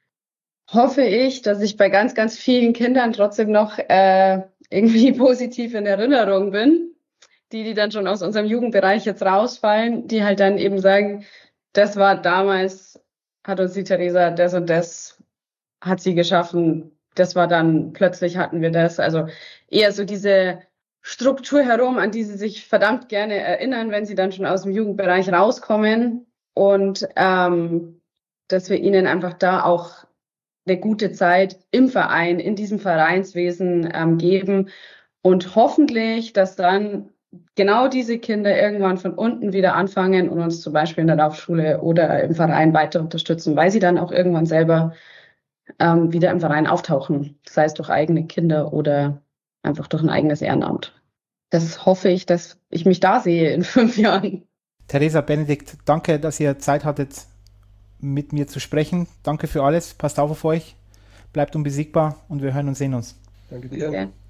hoffe ich, dass ich bei ganz, ganz vielen Kindern trotzdem noch äh, irgendwie positiv in Erinnerung bin. Die, die dann schon aus unserem Jugendbereich jetzt rausfallen, die halt dann eben sagen, das war damals, hat uns die Theresa das und das, hat sie geschaffen, das war dann, plötzlich hatten wir das. Also eher so diese Struktur herum, an die sie sich verdammt gerne erinnern, wenn sie dann schon aus dem Jugendbereich rauskommen. Und ähm, dass wir ihnen einfach da auch eine gute Zeit im Verein, in diesem Vereinswesen ähm, geben. Und hoffentlich, dass dann genau diese Kinder irgendwann von unten wieder anfangen und uns zum Beispiel in der Laufschule oder im Verein weiter unterstützen, weil sie dann auch irgendwann selber ähm, wieder im Verein auftauchen, sei es durch eigene Kinder oder einfach durch ein eigenes Ehrenamt. Das hoffe ich, dass ich mich da sehe in fünf Jahren. Theresa, Benedikt, danke, dass ihr Zeit hattet, mit mir zu sprechen. Danke für alles. Passt auf auf euch. Bleibt unbesiegbar und wir hören und sehen uns. Danke dir. Okay.